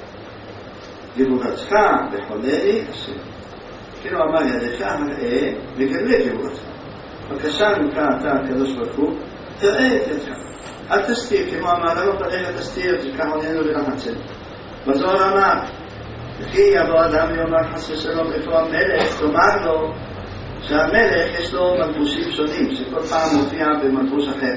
גבורתך וחונני השם. כאילו אמר ידך הראה וגלה גבורתך. בבקשה ממך אתה הקדוש ברוך הוא, תראה את ידך. אל תסתיר, כמו אמר, לא פניך תסתיר, תיקח עוננו ולחצל. בזוהר אמר, וכי יבוא אדם ויאמר חס ושלום איפה המלך, תאמר לו שהמלך יש לו מלבושים שונים, שכל פעם מופיע במלבוש אחר.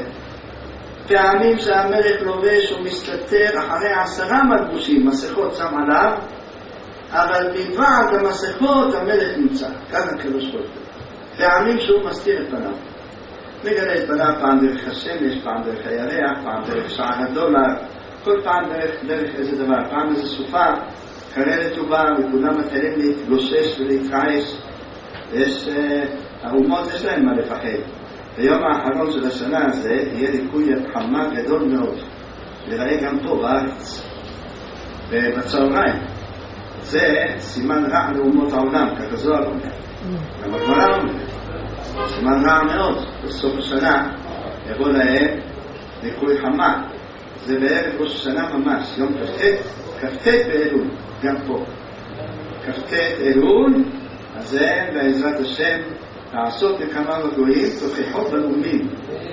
פעמים שהמלך לובש ומסתתר אחרי עשרה מלבושים, מסכות שם עליו, אבל בלבד המסכות המלך נמצא, כאן הקדוש ברוך הוא. פעמים שהוא מסתיר את פניו. מגלה את פניו פעם דרך השמש, פעם דרך הירח, פעם דרך שער הדולר, כל פעם דרך, דרך איזה דבר, פעם איזה סופה, קררת ובא, וכולם מתחילים להתגושש ולהתרעש. יש, אה, האומות יש להם מה לפחד. ביום האחרון של השנה הזה יהיה ליקוי חמה גדול מאוד. נראה גם פה בארץ. ובצהריים. זה סימן רע לאומות העולם, ככה זוהר אומר. גם הגמרא אומר. סימן רע מאוד. בסוף השנה יבוא להם ליקוי חמה. זה בערב ראש השנה ממש, יום כ"ט, כ"ט באלול, גם פה. כ"ט אלול, אז זה בעזרת השם לעשות בכמה רגועים תוכיחות בלאומים.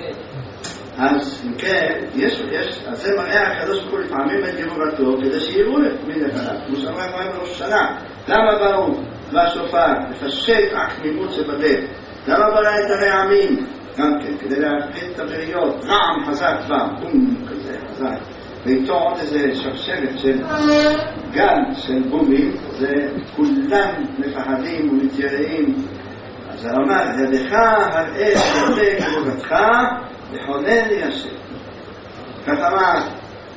אז אם כן, יש, יש, אז זה מראה הקדוש ברוך הוא לפעמים את גבורתו כדי שיראו מן לפניו. כמו שאמרה הגמרא בראש השנה, למה באו בשופר לפשט התמימות שבלב? למה ברא את הרעמים? גם כן, כדי להפחית את הבריות, רעם חזק כבר, בום כזה חזק. ואיתו עוד איזה שרשרת של גל של בומים, זה כולם מפחדים ומתייראים. אז הוא אמר, ידך הראה וגלה גבורתך וחונני השם. כך אמר,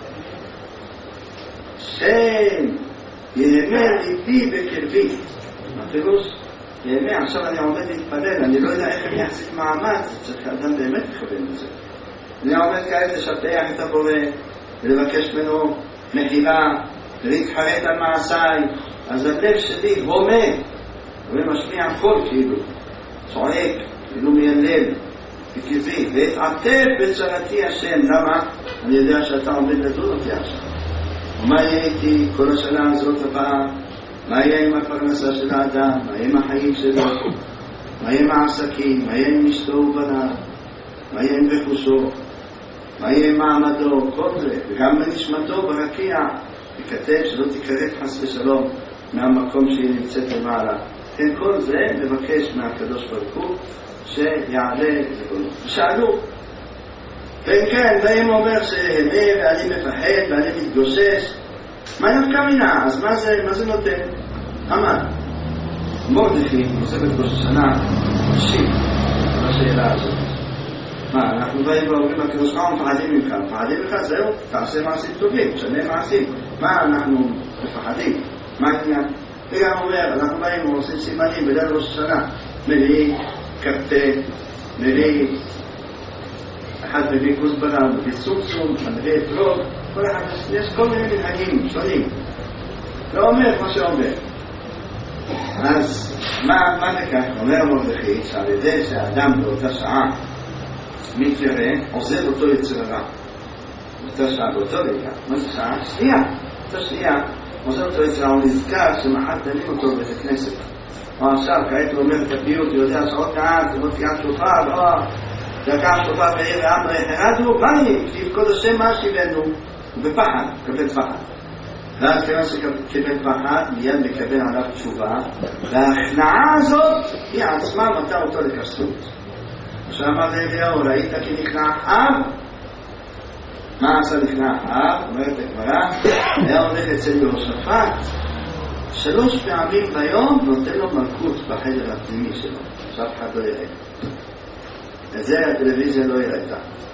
שם יאמר ליבי בקרבי. מה פירוש? יאמר, עכשיו אני עומד להתפלל, אני לא יודע איך אני אחזיק מעמד, צריך אדם באמת לכוון לזה. אני עומד כעת לשטח את הבורא ולבקש ממנו מחילה ולהתחרט על מעשיי. אז הלב שלי הומה ומשמיע קול כאילו, צועק, כאילו מיילל בקרבי, והתעטף בצרתי השם. למה? אני יודע שאתה עומד לדון אותי עכשיו. ומה יהיה איתי כל השנה הזאת הבאה? מה יהיה עם הפרנסה של האדם? מה יהיה עם החיים שלו? מה יהיה עם העסקים? מה יהיה עם אשתו ובניו? מה יהיה עם רכושו? מה יהיה עם מעמדו? כל זה, וגם בנשמתו ברקיע יכתב שלא תקרב חס ושלום מהמקום שהיא נמצאת למעלה. כן, כל זה מבקש מהקדוש ברוך הוא שיעלה זכונו. שאלו, ואם כן, ואם אומר שהנה ואני מפחד ואני מתגושש, מה נפקא מינה? אז מה זה, מה זה נותן? אמן. מרדכי, נוספת ראש השנה, משיב לשאלה הזאת. מה, אנחנו באים ואומרים לקדוש ברוך הוא מפחדים ממך, מפחדים ממך, זהו, תעשה מעשים טובים, תשנה מעשים. מה אנחנו מפחדים? מה העניין? וגם אומר, אנחנו באים ועושים סימנים בליל ראש השנה, מלאי, קרטה, מלאי, אחד מביא כוסברה, מביא סומסום, מביא אתרוג, כל אחד, יש כל מיני מנהגים שונים. לא אומר מה שאומר. אז מה, מה לכך? אומר מרדכי, שעל ידי שהאדם באותה שעה מתיירא, עוזב אותו יצר הרע. באותה שעה, באותו רגע. מה זה שעה? שנייה. באותה שנייה, עוזב אותו יצר הרע, הוא נזכר שמחת תנים אותו בבית הכנסת. או עכשיו, כעת הוא אומר את הפיוט, הוא יודע שעוד כעת, הוא תקיעת שופר, או דקה שופר בעיר העם לא יחרדו, מה יהיה? כי יפקוד השם מה שיבנו, הוא בפחד, קבל פחד. ואז כיוון שקיבל פחד, מיד מקבל עליו תשובה, וההכנעה הזאת היא עצמה מתה אותו לקסות. עכשיו אמר אליהו, ראית כי נכנע אב? מה עשה נכנע אב? אומרת הגמרא, היה הולך אצל יהושפט, שלוש פעמים ביום נותן לו מלכות בחדר הפנימי שלו, שאף אחד לא יראה. את זה הטלוויזיה לא יראתה.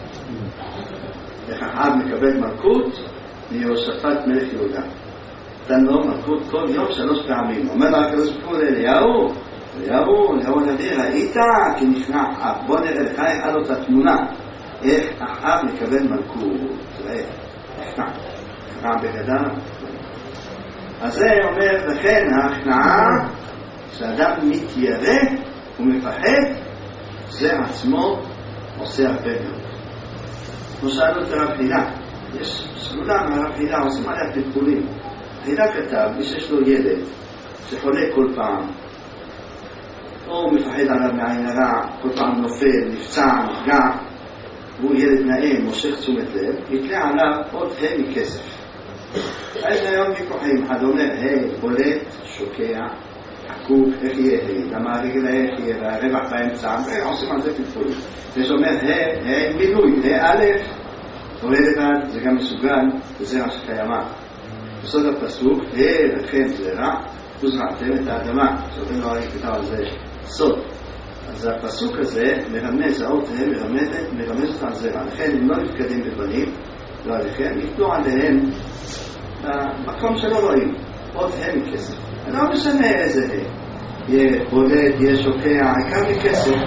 איך אחאב מקבל מלכות מיהושפט מלך יהודה. נתן לו מלכות כל יום שלוש פעמים. אומר לה הקדוש ברוך הוא לאליהו, אליהו, אליהו הנביא, ראית כי נכנע אחאב. בוא נראה לך איך לו את התמונה, איך אחאב מקבל מלכות. תראה, נכנע, נכנע בגדם. אז זה אומר, לכן ההכנעה שאדם מתיירא ומפחד, זה עצמו עושה הרבה מאוד. כמו שאלו את הרב חידה, יש סגולה מהרב חידה, עושים עליה טיפולים. חידה כתב, מי שיש לו ילד שחולה כל פעם, או מפחד עליו מעין הרע, כל פעם נופל, נפצע, נפגע, והוא ילד נאה, מושך תשומת לב, יתלה עליו עוד ה' מכסף. יש היום ויכוחים, אחד אומר, היי, בולט, שוקע, עקוק, איך יהיה היי, למה הרגל איך יהיה, והרווח באמצע, עושים על זה טיפול. יש אומר, היי, היי, מילוי, היי א', עולה לבד, זה גם מסוגל, וזרע שקיימה. בסוד הפסוק, היי, לכם זרע, וזרעתם את האדמה. שאתם לא ראיתי כתב על זה סוד. אז הפסוק הזה מרמז, האות ההם מרמזת, מרמזת על זרע. לכן הם לא נפקדים בבנים, לא עליכם, יתנו עליהם במקום שלא רואים, עוד הם מכסף. אני לא משנה איזה הם. יהיה בולד, יהיה שוקע, העיקר מכסף.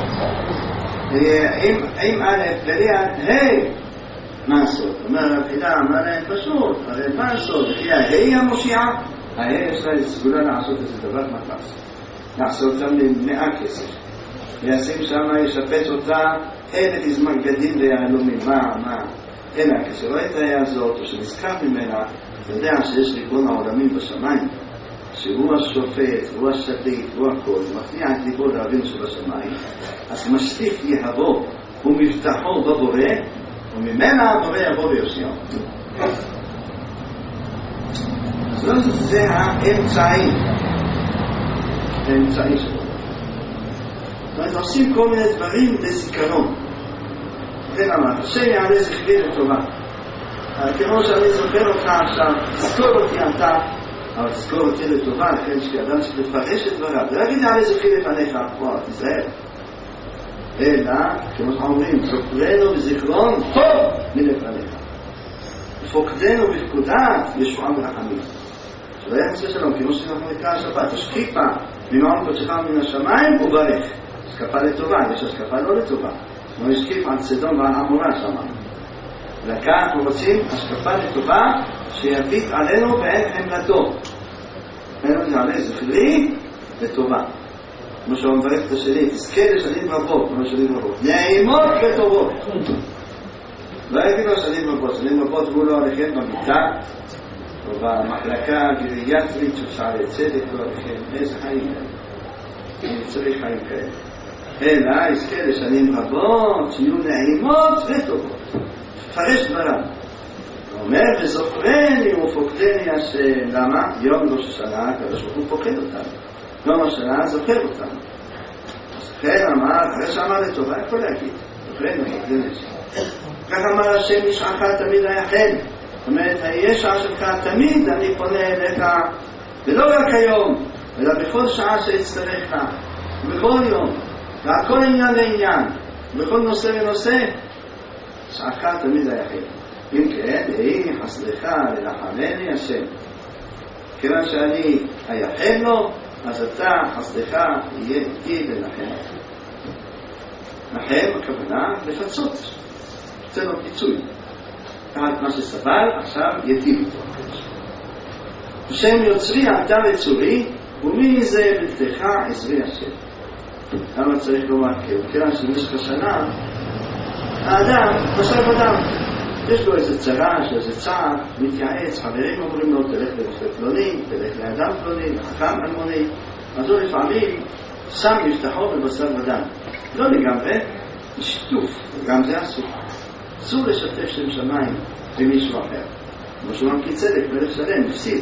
אם א' וליה, היי, מה הסוד? אומר הבחידה, אמר להם פשוט, הרי מה הסוד? כי ההי המושיעה, ההי יש לה סגולה לעשות איזה דבר מטס. לעשות אותם למאה כסף. וישים שם, ישפץ אותה, אין את הזמן גדים ויהלומים. מה, מה? אלא כשרואה את ההי הזאת, או שנזכר ממנה, אתה יודע שיש ריבון העולמים בשמיים, שהוא השופט, הוא השליט, הוא הכל, הוא מכניע את ליבו לאבינו שבשמיים, אז משליך יהבו ומבטחו בבורא, וממנה הבורא יבוא ויושיעו. אז זה האמצעי, האמצעי שלו. זאת אומרת, עושים כל מיני דברים לזיכרון. לכן אמר, השם יעלה זכרי לטובה. כמו שאני זוכר אותך עכשיו, תזכור אותי אתה, אבל תזכור אותי לטובה, לכן שאדם צריך לפרש את דבריו. זה להגיד יעלה זכרי לפניך, וואו, תזהר. אלא, כמו שאומרים, זוכרנו וזיכרון טוב מלפניך. ופוקדנו בפקודת ישועה ורחמים. שלא יהיה חסר שלום, כמו שאנחנו נקרא השבת, השקיפה ממעון קודשך מן השמיים וברך. השקפה לטובה, יש השקפה לא לטובה. כמו השקיף על צדום ועל עמורה שם. אלא כאן אנחנו רוצים השקפה לטובה שיביט עלינו ואין חמלתו. אין לנו נעלה זכרי לטובה. כמו שהוא מברך את השני, תזכה לשנים רבות, כמו שנים רבות. נעימות וטובות. לא יגיד לו שנים רבות, שנים רבות הוא לא הולכם במיטה, או במחלקה הגריאטרית של שערי צדק, לא הולכם. איזה חיים כאלה. אני צריך חיים כאלה. אלא יזכה לשנים רבות, שיהיו נעימות וטובות. פרש דבריו. הוא אומר, וזוכרני ופוקדני השם. למה? יום ראש השנה, הקדוש ברוך הוא פוקד אותנו. יום השנה זוכר אותנו. אז לכן אמר, אחרי שאמר לטובה, איפה להגיד? זוכרני ופוקדני השם. כך אמר השם, משעך תמיד היחד. זאת אומרת, הישע שלך תמיד אני פונה אליך, ולא רק היום, אלא בכל שעה שהצטרך לך, בכל יום, והכל עניין לעניין, בכל נושא ונושא, משעך תמיד היחד. אם כן, יהי חסדך לנחמני השם. כיוון שאני היחד לו, אז אתה חסדך יהיה איתי לנחם. נחם הכוונה לפצות. זה לא פיצוי. תחת מה שסבל, עכשיו יטיב איתו. השם יוצרי אתה וצורי, ומי זה בלתך עזרי השם. למה צריך לומר כן? כיוון שבמשך השנה, האדם בסוף אדם. יש לו איזה צרה, יש לו איזה צער, מתייעץ, חברים אומרים לו, תלך לרופא פלוני, תלך לאדם פלוני, לחכם אלמוני. אז הוא לפעמים שם מבטחו בבשר ודם. לא לגמרי, בשיתוף, גם זה אסור. אסור לשתף שם שמיים במישהו אחר. כמו שאומר כי צדק, מלך שלם, הפסיד.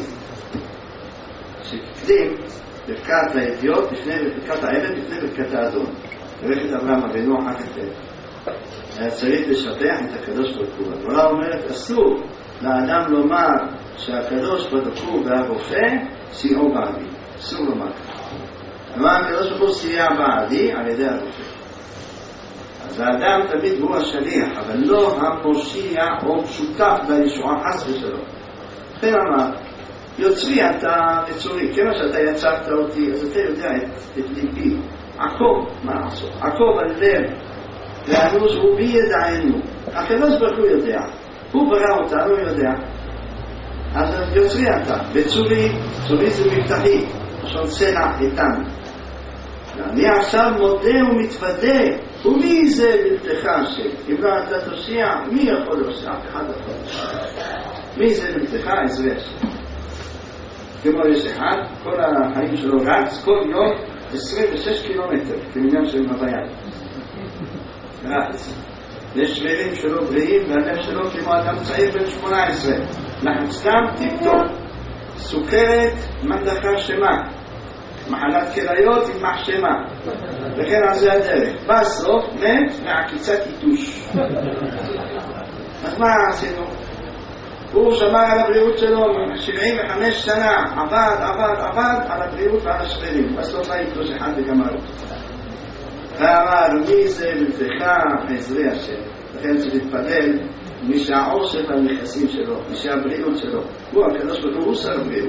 שקדים בבקעת הידיעות, לפני בבקעת העבד, לפני בבקעת האדון. ברכת אברהם אבינו אחר כך היה צריך לשבח את הקדוש ברוך הוא. התורה אומרת, אסור לאדם לומר שהקדוש ברוך הוא והרופא סייעו בעדי. אסור לומר. אמר הקדוש ברוך הוא סייע בעדי על ידי הרופא. אז האדם תמיד הוא השליח, אבל לא המושיע או שותף בישועה חס ושלום. לכן אמר, יוצרי אתה וצורי, כמה שאתה יצרת אותי, אז אתה יודע את, את ליבי. עקוב, מה לעשות? עקוב על לב. ואנו שהוא בי ידענו. הקדוש ברוך הוא יודע. הוא ברא אותנו, הוא יודע. אז יוצרי אתה. וצורי, צורי זה מבטחי. ראשון צלע איתן. ואני עכשיו מודה ומתוודה. ומי זה בלתך השם? אם לא אתה תושיע, מי יכול להושיע? אף אחד יכול להושיע. מי זה בלתך עזרי השם? כמו יש אחד, כל החיים שלו רץ, כל יום עשרים ושש קילומטר, כמניין של מביים. רץ. יש שבירים שלו בריאים, והלב שלו כמו אדם צעיר בן שמונה עשרה. לחצתם טיפטור. סוכרת, מנדחה שמה. מחלת כליות עם מחשמה. וכן על זה הדרך. בסוף מת מעקיצת עיתוש. אז מה עשינו? הוא שמר על הבריאות שלו שבעים וחמש שנה, עבד, עבד, עבד על הבריאות ועל השבירים. בסוף העיתוש אחד וגמר. ואמר, מי זה בלתך עזרי השם? לכן צריך להתפלל מי שהעושר והנכסים שלו, מי שהבריאות שלו. הוא הקדוש ברוך הוא שר הבריאות.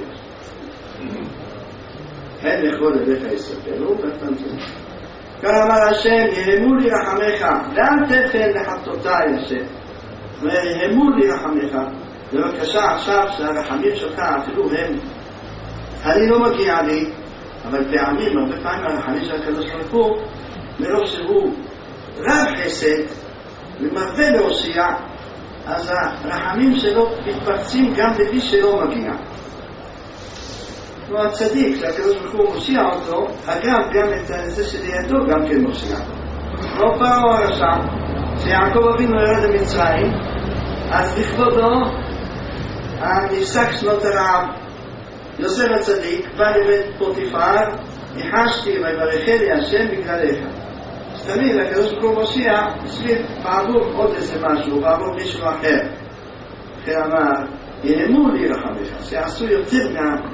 אין יכול אליך יספרו ותנתו. כאן אמר השם, יהמו לי רחמך, לאן תפן לחטאותיי השם. ויהמו לי רחמך. בבקשה עכשיו שהרחמים שלך אפילו הם, אני לא מגיע לי, אבל פעמים, הרבה פעמים הרחמים של הקדוש ברוך הוא, מרוב שהוא רב חסד ומרבה להושיע, אז הרחמים שלו מתפרצים גם למי שלא מגיע. כמו הצדיק, שהקדוש ברוך הוא מושיע אותו, אגב גם את זה שלידו גם כן מושיע. כמו פרעה הרשע, שיעקב אבינו ירד למצרים, אז לכבודו נפסק שנות הרעב. יוסף הצדיק בא לבית פוטיפר, ניחשתי ויברכני לי השם בגללך. אז תמיד הקדוש ברוך הוא מושיע בשביל בעבור עוד איזה משהו, בעבור מישהו אחר. לכן אמר, יהמו לי רחמך, שיעשו יותר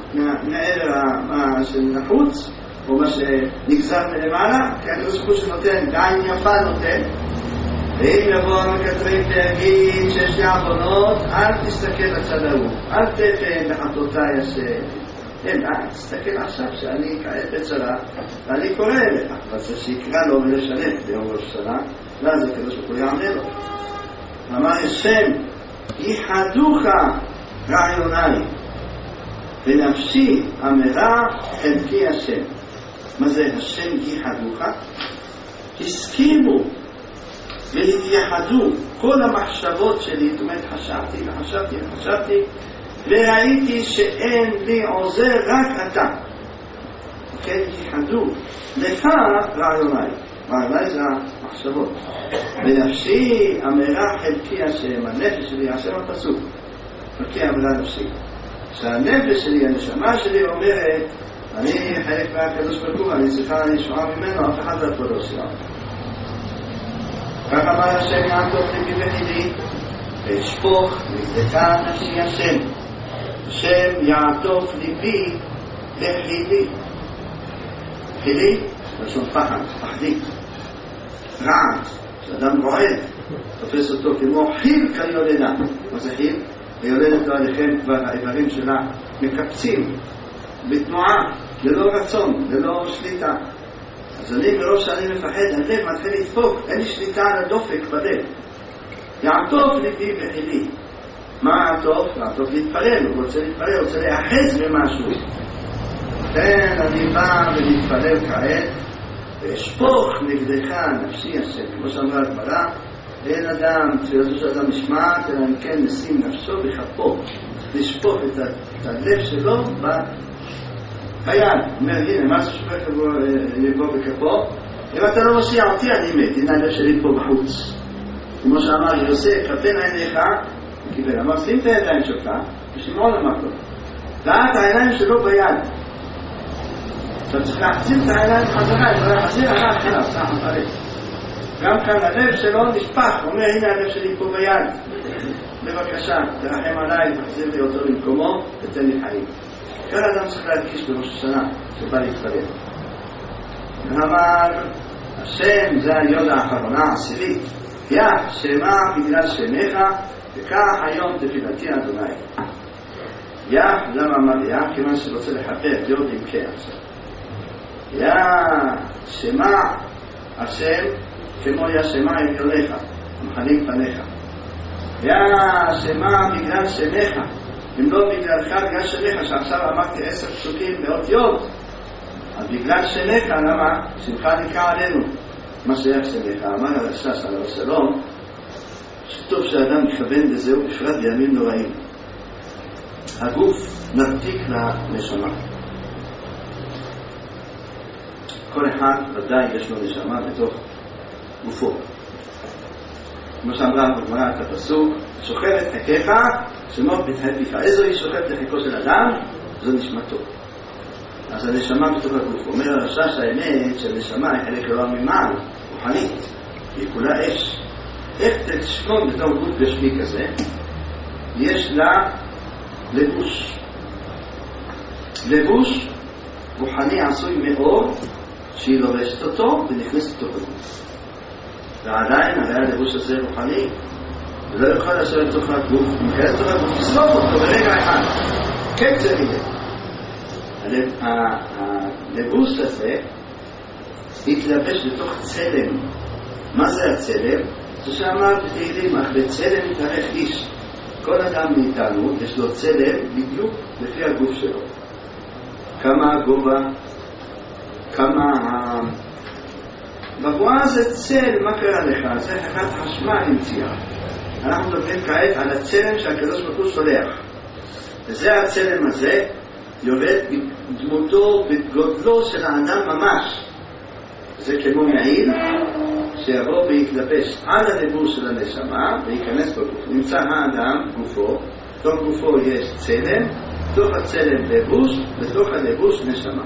מעבר של החוץ, או מה שנגזר מלמעלה, כי הקדוש ברוך הוא שנותן, בעין יפה נותן. ואם יבוא המקטרים ויגיד שיש לי עוונות, אל תסתכל לצד ההוא, אל תפן לחטאותיי השם. אלא, תסתכל עכשיו שאני כעת בצרה, ואני קורא אליך, אבל זה שיקרא לו ולשלם ביום ראש השנה, ואז הקדוש ברוך הוא יענה לו. אמר השם, ייחדוך רעיוני ונפשי אמרה חלקי השם. מה זה השם ייחדוך? הסכימו והתייחדו כל המחשבות שלי, זאת אומרת חשבתי וחשבתי וחשבתי וראיתי שאין לי עוזר רק אתה. כן, ייחדו לך רעיוני. רעיוני זה המחשבות. ונפשי אמרה חלקי השם, הנפש שלי, השם הפסוק חלקי אמרה נפשי, שהנפש שלי, הנשמה שלי אומרת אני חלק מהקדוש ברוך הוא, אני צריכה לשמוע ממנו, אף אחד לא יכול להושיע. כך אמר השם יעקב ליבי וחילי ואשפוך נגדך נפשי השם. השם יעטוף ליבי וחילי. חילי לשון פחד, פחדי, רעד, שאדם רועד, תופס אותו כמו חיל כיולדה. מה זה חיל? היולדת לא עליכם כבר האיברים שלה מקפצים בתנועה, ללא רצון, ללא שליטה. אז אני מרוב שאני מפחד, הלב מתחיל לדפוק, אין לי שליטה על הדופק בלב. יעטוף ליבי וחילי. מה יעטוף? יעטוף להתפלל, הוא רוצה להתפלל, הוא רוצה להאחז במשהו. לכן אני בא ולהתפלל כעת, ואשפוך נגדך נפשי השם. כמו שאמרה הגמרא, אין אדם, תפילתו של אדם נשמעת, אלא אם כן נשים נפשו בכפו. לשפוך את הלב שלו ביד. אומר, הנה, מה ששופך לבוא בכפו? אם אתה לא מושיע אותי, אני מת. הנה הלב שלי פה בחוץ. כמו שאמר יוסף, כפן עיניך, קיבל. אמר, שים את הידיים שלך, ושמעון אמר לו. ואת העיניים שלו ביד. אתה צריך להחזיר את העיניים חזרה, אתה לא להחזיר עליו חלב, סתם חלב. גם כאן הלב שלו נשפך, הוא אומר, הנה הלב שלי פה ביד. בבקשה, תרחם עליי, תחזיר לי אותו למקומו, ותן לי חיים. כל אדם צריך להדגיש בראש השנה, שבא להתפלל. ואמר, השם זה היוד האחרונה, העשירית. יא, שמה בגלל שמך, וכך היום תפילתי אדוני. יא, למה אמר יא? כיוון שרוצה לחפר, יוד עם כן עכשיו. יא, שמה השם, כמו יא שמה עם יוליך, המחנים פניך. יא, שמה בגלל שמך, אם לא בגללך, בגלל שמך, שעכשיו אמרתי עשר פסוקים מאות יוד, אז בגלל שמך, למה? שמך נקרא עלינו. מה שייך שמך, אמר הרשש על הרשלום, שטוב שאדם מכוון בזהו בפרט בימים נוראים. הגוף נרתיק לנשמה. כל אחד ודאי יש לו נשמה בתוך גופו. כמו שאמרה בגמרא את הפסוק, שוכבת חכך שמות בתחתיך. איזו היא שוכבת לחיקו של אדם? זו נשמתו. אז הנשמה בתוך הגוף. אומר הרשש האמת שהנשמה היא חלק לא ממעל, רוחנית, היא כולה אש. איך תשכון בתוך גוף גשמי כזה? יש לה לבוש. לבוש רוחני עשוי מאור שהיא לובשת אותו ונכנסת אותו בגוף. ועדיין הרי הלבוש הזה רוחני ולא יכול לשבת לתוך הגוף, מכנס לתוך הגוף, תסלוף אותו ברגע אחד. כן זה נראה. הלבוש הזה התלבש לתוך צלם. מה זה הצלם? זה שאמר בתהילים, אך בצלם יתארך איש. כל אדם מאיתנו יש לו צלם בדיוק לפי הגוף שלו. כמה הגובה, כמה ה... בבואה זה צל, מה קרה לך? זה חכת חשמל המציאה. אנחנו מדברים כעת על הצלם שהקדוש ברוך הוא שולח. וזה הצלם הזה יורד בדמותו, בגודלו של האדם ממש. זה כמו מעיל שיבוא ויתלבש על הלבוש של הנשמה וייכנס בגוף. נמצא האדם, גופו, בתוך גופו יש צלם, בתוך הצלם לבוש, בתוך הלבוש נשמה.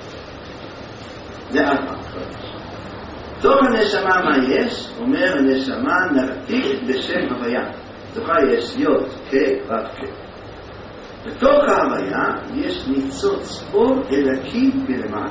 זה ארבע. בתוך הנשמה מה יש? אומר הנשמה נרתיק בשם הוויה. בתוכה יש יוד, קי, רב קי. בתוך ההוויה יש ניצוץ אור אלוקי בלמעלה.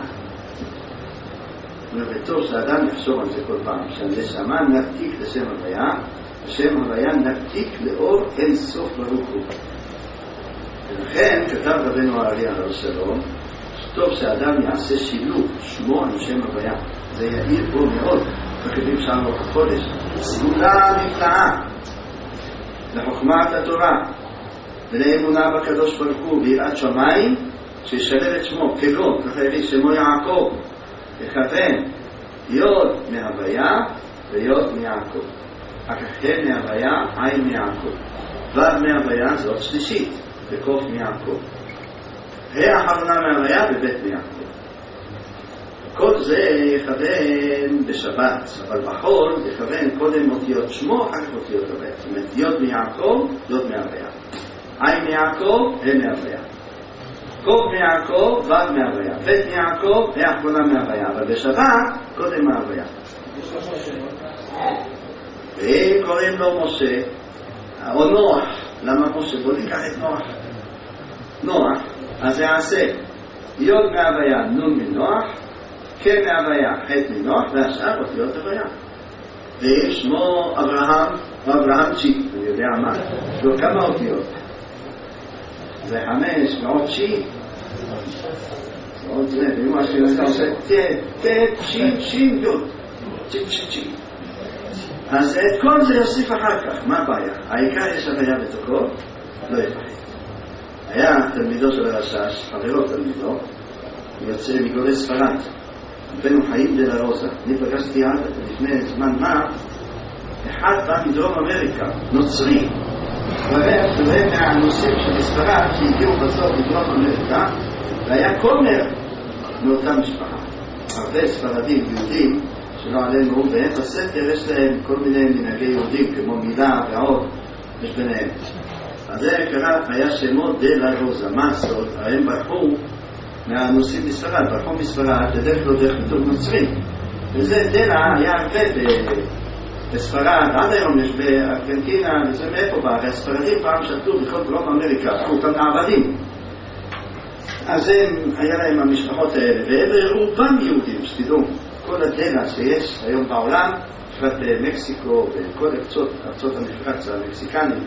ובטוב שהאדם יחשוב על זה כל פעם, שהנשמה נרתיק לשם הוויה, השם הוויה נרתיק לאור אין סוף ברוך הוא. ולכן כתב רבנו הארי עליו השלום, שטוב שהאדם יעשה שילוב שמו עם שם הוויה. זה יעיר בו מאוד, וכתבים שם בחודש, סגולה נפלאה. לחוכמת התורה ולאמונה בקדוש ברוך הוא ויראת שמיים, שישלב את שמו כגון, ככה הביא שמו יעקב, לכוון יוד מהוויה ויוד מיעקב, אחר כך ה' מהוויה, עין מיעקב, ו' מהוויה זאת שלישית וקוף מיעקב, ה' האחרונה מהוויה ובית מיעקב. כל זה יכוון בשבת, אבל בחול יכוון קודם אותיות שמו, אחר כך אותיות הוויה. זאת אומרת, יוד מיעקב, יוד מהוויה, עין מיעקב, ה' מהוויה, קוף מיעקב, ו' מהוויה, בית מיעקב, ה' האחרונה מהוויה, אבל בשבת קודם מהוויה. ואם קוראים לו משה או נוח, למה משה? בוא ניקח את נוח. נוח, אז זה יעשה יוד מהוויה, נון מנוח, כן מהוויה, ח' מנוח, והשאר אותיות הוויה. ושמו אברהם, או אברהם צ'י, אני יודע מה, יש לו כמה אותיות? זה חמש ועוד צ'י, ועוד זה, ואם השאלה אתה עושה ת, ת, שין, שין, יוד, צ'י, צ'י, צ'י. אז את כל זה יוסיף אחר כך, מה הבעיה? העיקר יש הוויה בתוכו, לא יפחד. היה תלמידו של הרשש, חברו תלמידו, הוא יוצא מגולי ספרד, בנו חיים דה לה רוזה. אני פגשתי עד לפני זמן מה, אחד בא מדרום אמריקה, נוצרי, והם מהנושאים של ספרד שהגיעו בסוף מדרום אמריקה, והיה כומר מאותה משפחה. הרבה ספרדים, יהודים, שלא עלינו, והם בסתר יש להם כל מיני מנהגי יהודים, כמו מילה ועוד, יש ביניהם. אז זה קרה, היה שמות דה לה רוזה, מה הסוד? הם ברחו מהנושאים בספרד, ברחו מספרד, בדרך לא דרך כתוב נוצרים. וזה דה לה היה הרבה בספרד, עד היום יש בארגנטינה, וזה מאיפה בה, והספרדים פעם שתו בכל דרום אמריקה, הפכו אותם לעבדים. אז הם, היה להם המשפחות האלה, והם רובם יהודים, שתדעו. כל הדלה שיש היום בעולם, בפרט במקסיקו וכל ארצות, ארצות המפרץ המקסיקנים,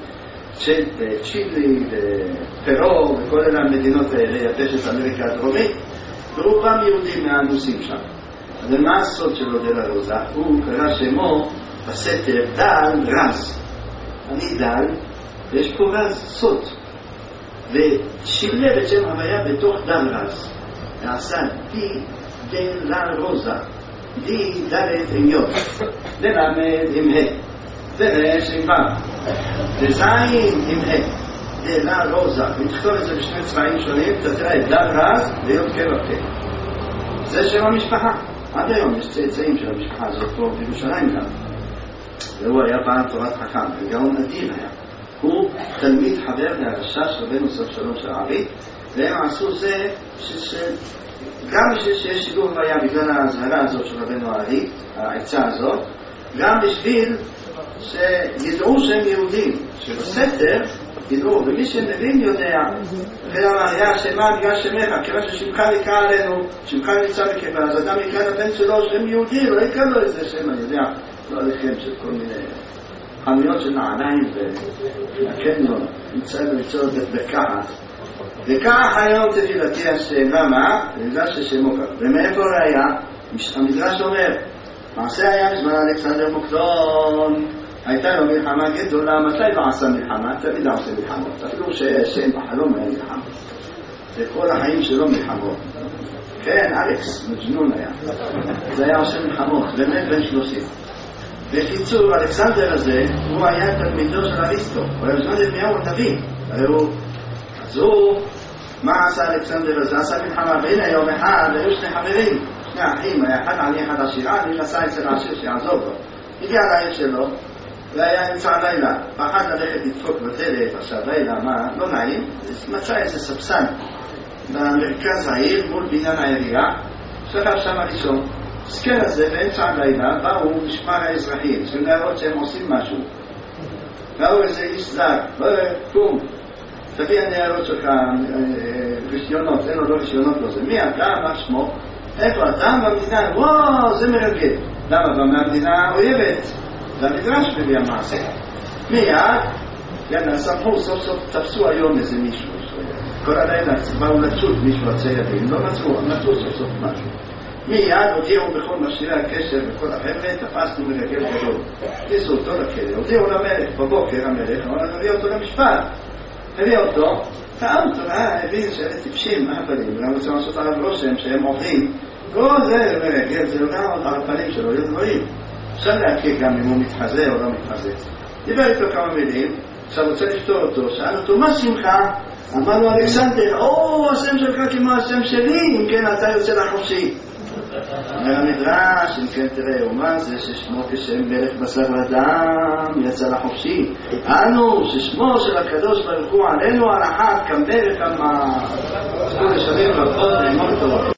צ'ילי ופרו וכל אלה המדינות האלה, יבשת אמריקה הדרומית, ורובם יהודים מהנוסעים שם. אז מה הסוד שלו דלה רוזה? הוא קרא שמו בסתר דל רז. אני דל, ויש פה רז סוד. ושילב את שם הוויה בתוך דל רז. נעשה די דלה רוזה. די דלת עם יוד, ללמד עם ה', דרש עם ו', דזין עם ה', דלה רוזה. ותכתוב את זה בשני צבעים שונים, אתה תראה את דל רז ויוד כבקה. זה שם המשפחה. עד היום יש צאצאים של המשפחה הזאת פה בירושלים גם. והוא היה בעל תורת חכם, וגאון אדיר היה. הוא תלמיד חבר מהרשש רבנו סוף שלום של ערי, והם עשו זה ש... גם בשביל שיש שידור הוויה בגלל ההזהרה הזאת של רבנו הארי, העצה הזאת, גם בשביל שידעו שהם יהודים, שבסתר ידעו, ומי שמבין יודע, ולמה היה שמה בגלל שמך, כיוון ששמך נקרא עלינו, שמך נמצא בקרבה, אז אדם יקרא לבן שלו שם יהודי, לא יקרא לו איזה שם, אני יודע, לא עליכם של כל מיני חנויות של נעליים והקניון, נמצא במצוא בקחת. וכך היום תפילתי השם, למה? בגלל ששמו כך. ומאיפה היה? המדרש אומר, מעשה היה בזמן אלכסנדר מוקדון, הייתה לו מלחמה גדולה, מתי לא עשה מלחמה? תמיד עושה מלחמות, אפילו ששם בחלום היה מלחמה. וכל החיים שלו מלחמות. כן, אלכס, מג'נון היה. זה היה עושה מלחמות, באמת בן שלושים. בקיצור, אלכסנדר הזה, הוא היה תלמידו של אריסטו, הוא היה בזמן ירמיהו הנביא, הרי הוא אז הוא, מה עשה אלכסנדר הזה? עשה מלחמה, והנה יום אחד, היו שני חברים, שני אחים, היה אחד עני, אחד עשיר, אני נסע אצל העשיר שיעזוב לו. הגיע לעיר שלו, והיה אמצע הלילה, פחד ללכת לדפוק בדלת, עכשיו לילה, מה, לא נעים, מצא איזה ספסל במרכז העיר, מול בניין העירייה, שכב שם הראשון. סקל הזה, באמצע הלילה, באו משמר האזרחים, צריכים להראות שהם עושים משהו. באו איזה איש זר, לא, קום. תביא הנערות שלך, רישיונות, אין לו לא רישיונות לא זה. מי אתה? מה שמו? איפה אתה? במדינה? וואו, זה מרגל. למה? במדינה אויבת. זה המדרש מביא המעשה. מיד, יאללה, סמכו, סוף סוף תפסו היום איזה מישהו. כל הלילה, באו לצוד מישהו הציירים, לא מצאו, מצאו סוף סוף משהו. מיד הודיעו בכל מכשירי הקשר וכל החבר'ה, תפסנו מרגל גדול. הכניסו אותו לכלא, הודיעו למלך, בבוקר המלך, אבל הביא אותו למשפט. הביא אותו, טעם אותו, אה, הבין שאלה טיפשים, מה הפנים, ולמה רוצים לעשות עליו רושם שהם עובדים. כל זה מרגל, זה לא גם על הפנים שלו, יש דברים. אפשר להכיר גם אם הוא מתחזה או לא מתחזה. דיבר איתו כמה מילים, עכשיו רוצה לפתור אותו, שאל אותו, מה שמך? אמר לו אלכסנדר, או, השם שלך כמו השם שלי, אם כן אתה יוצא לחופשי. אומר המדרש, אם כן תראה, ומה זה ששמו כשם מלך בשר ודם יצא לחופשי? אנו, ששמו של הקדוש ברוך הוא עלינו על אחת, כמלך כמה, זכו לשלם רבות לאמור טוב.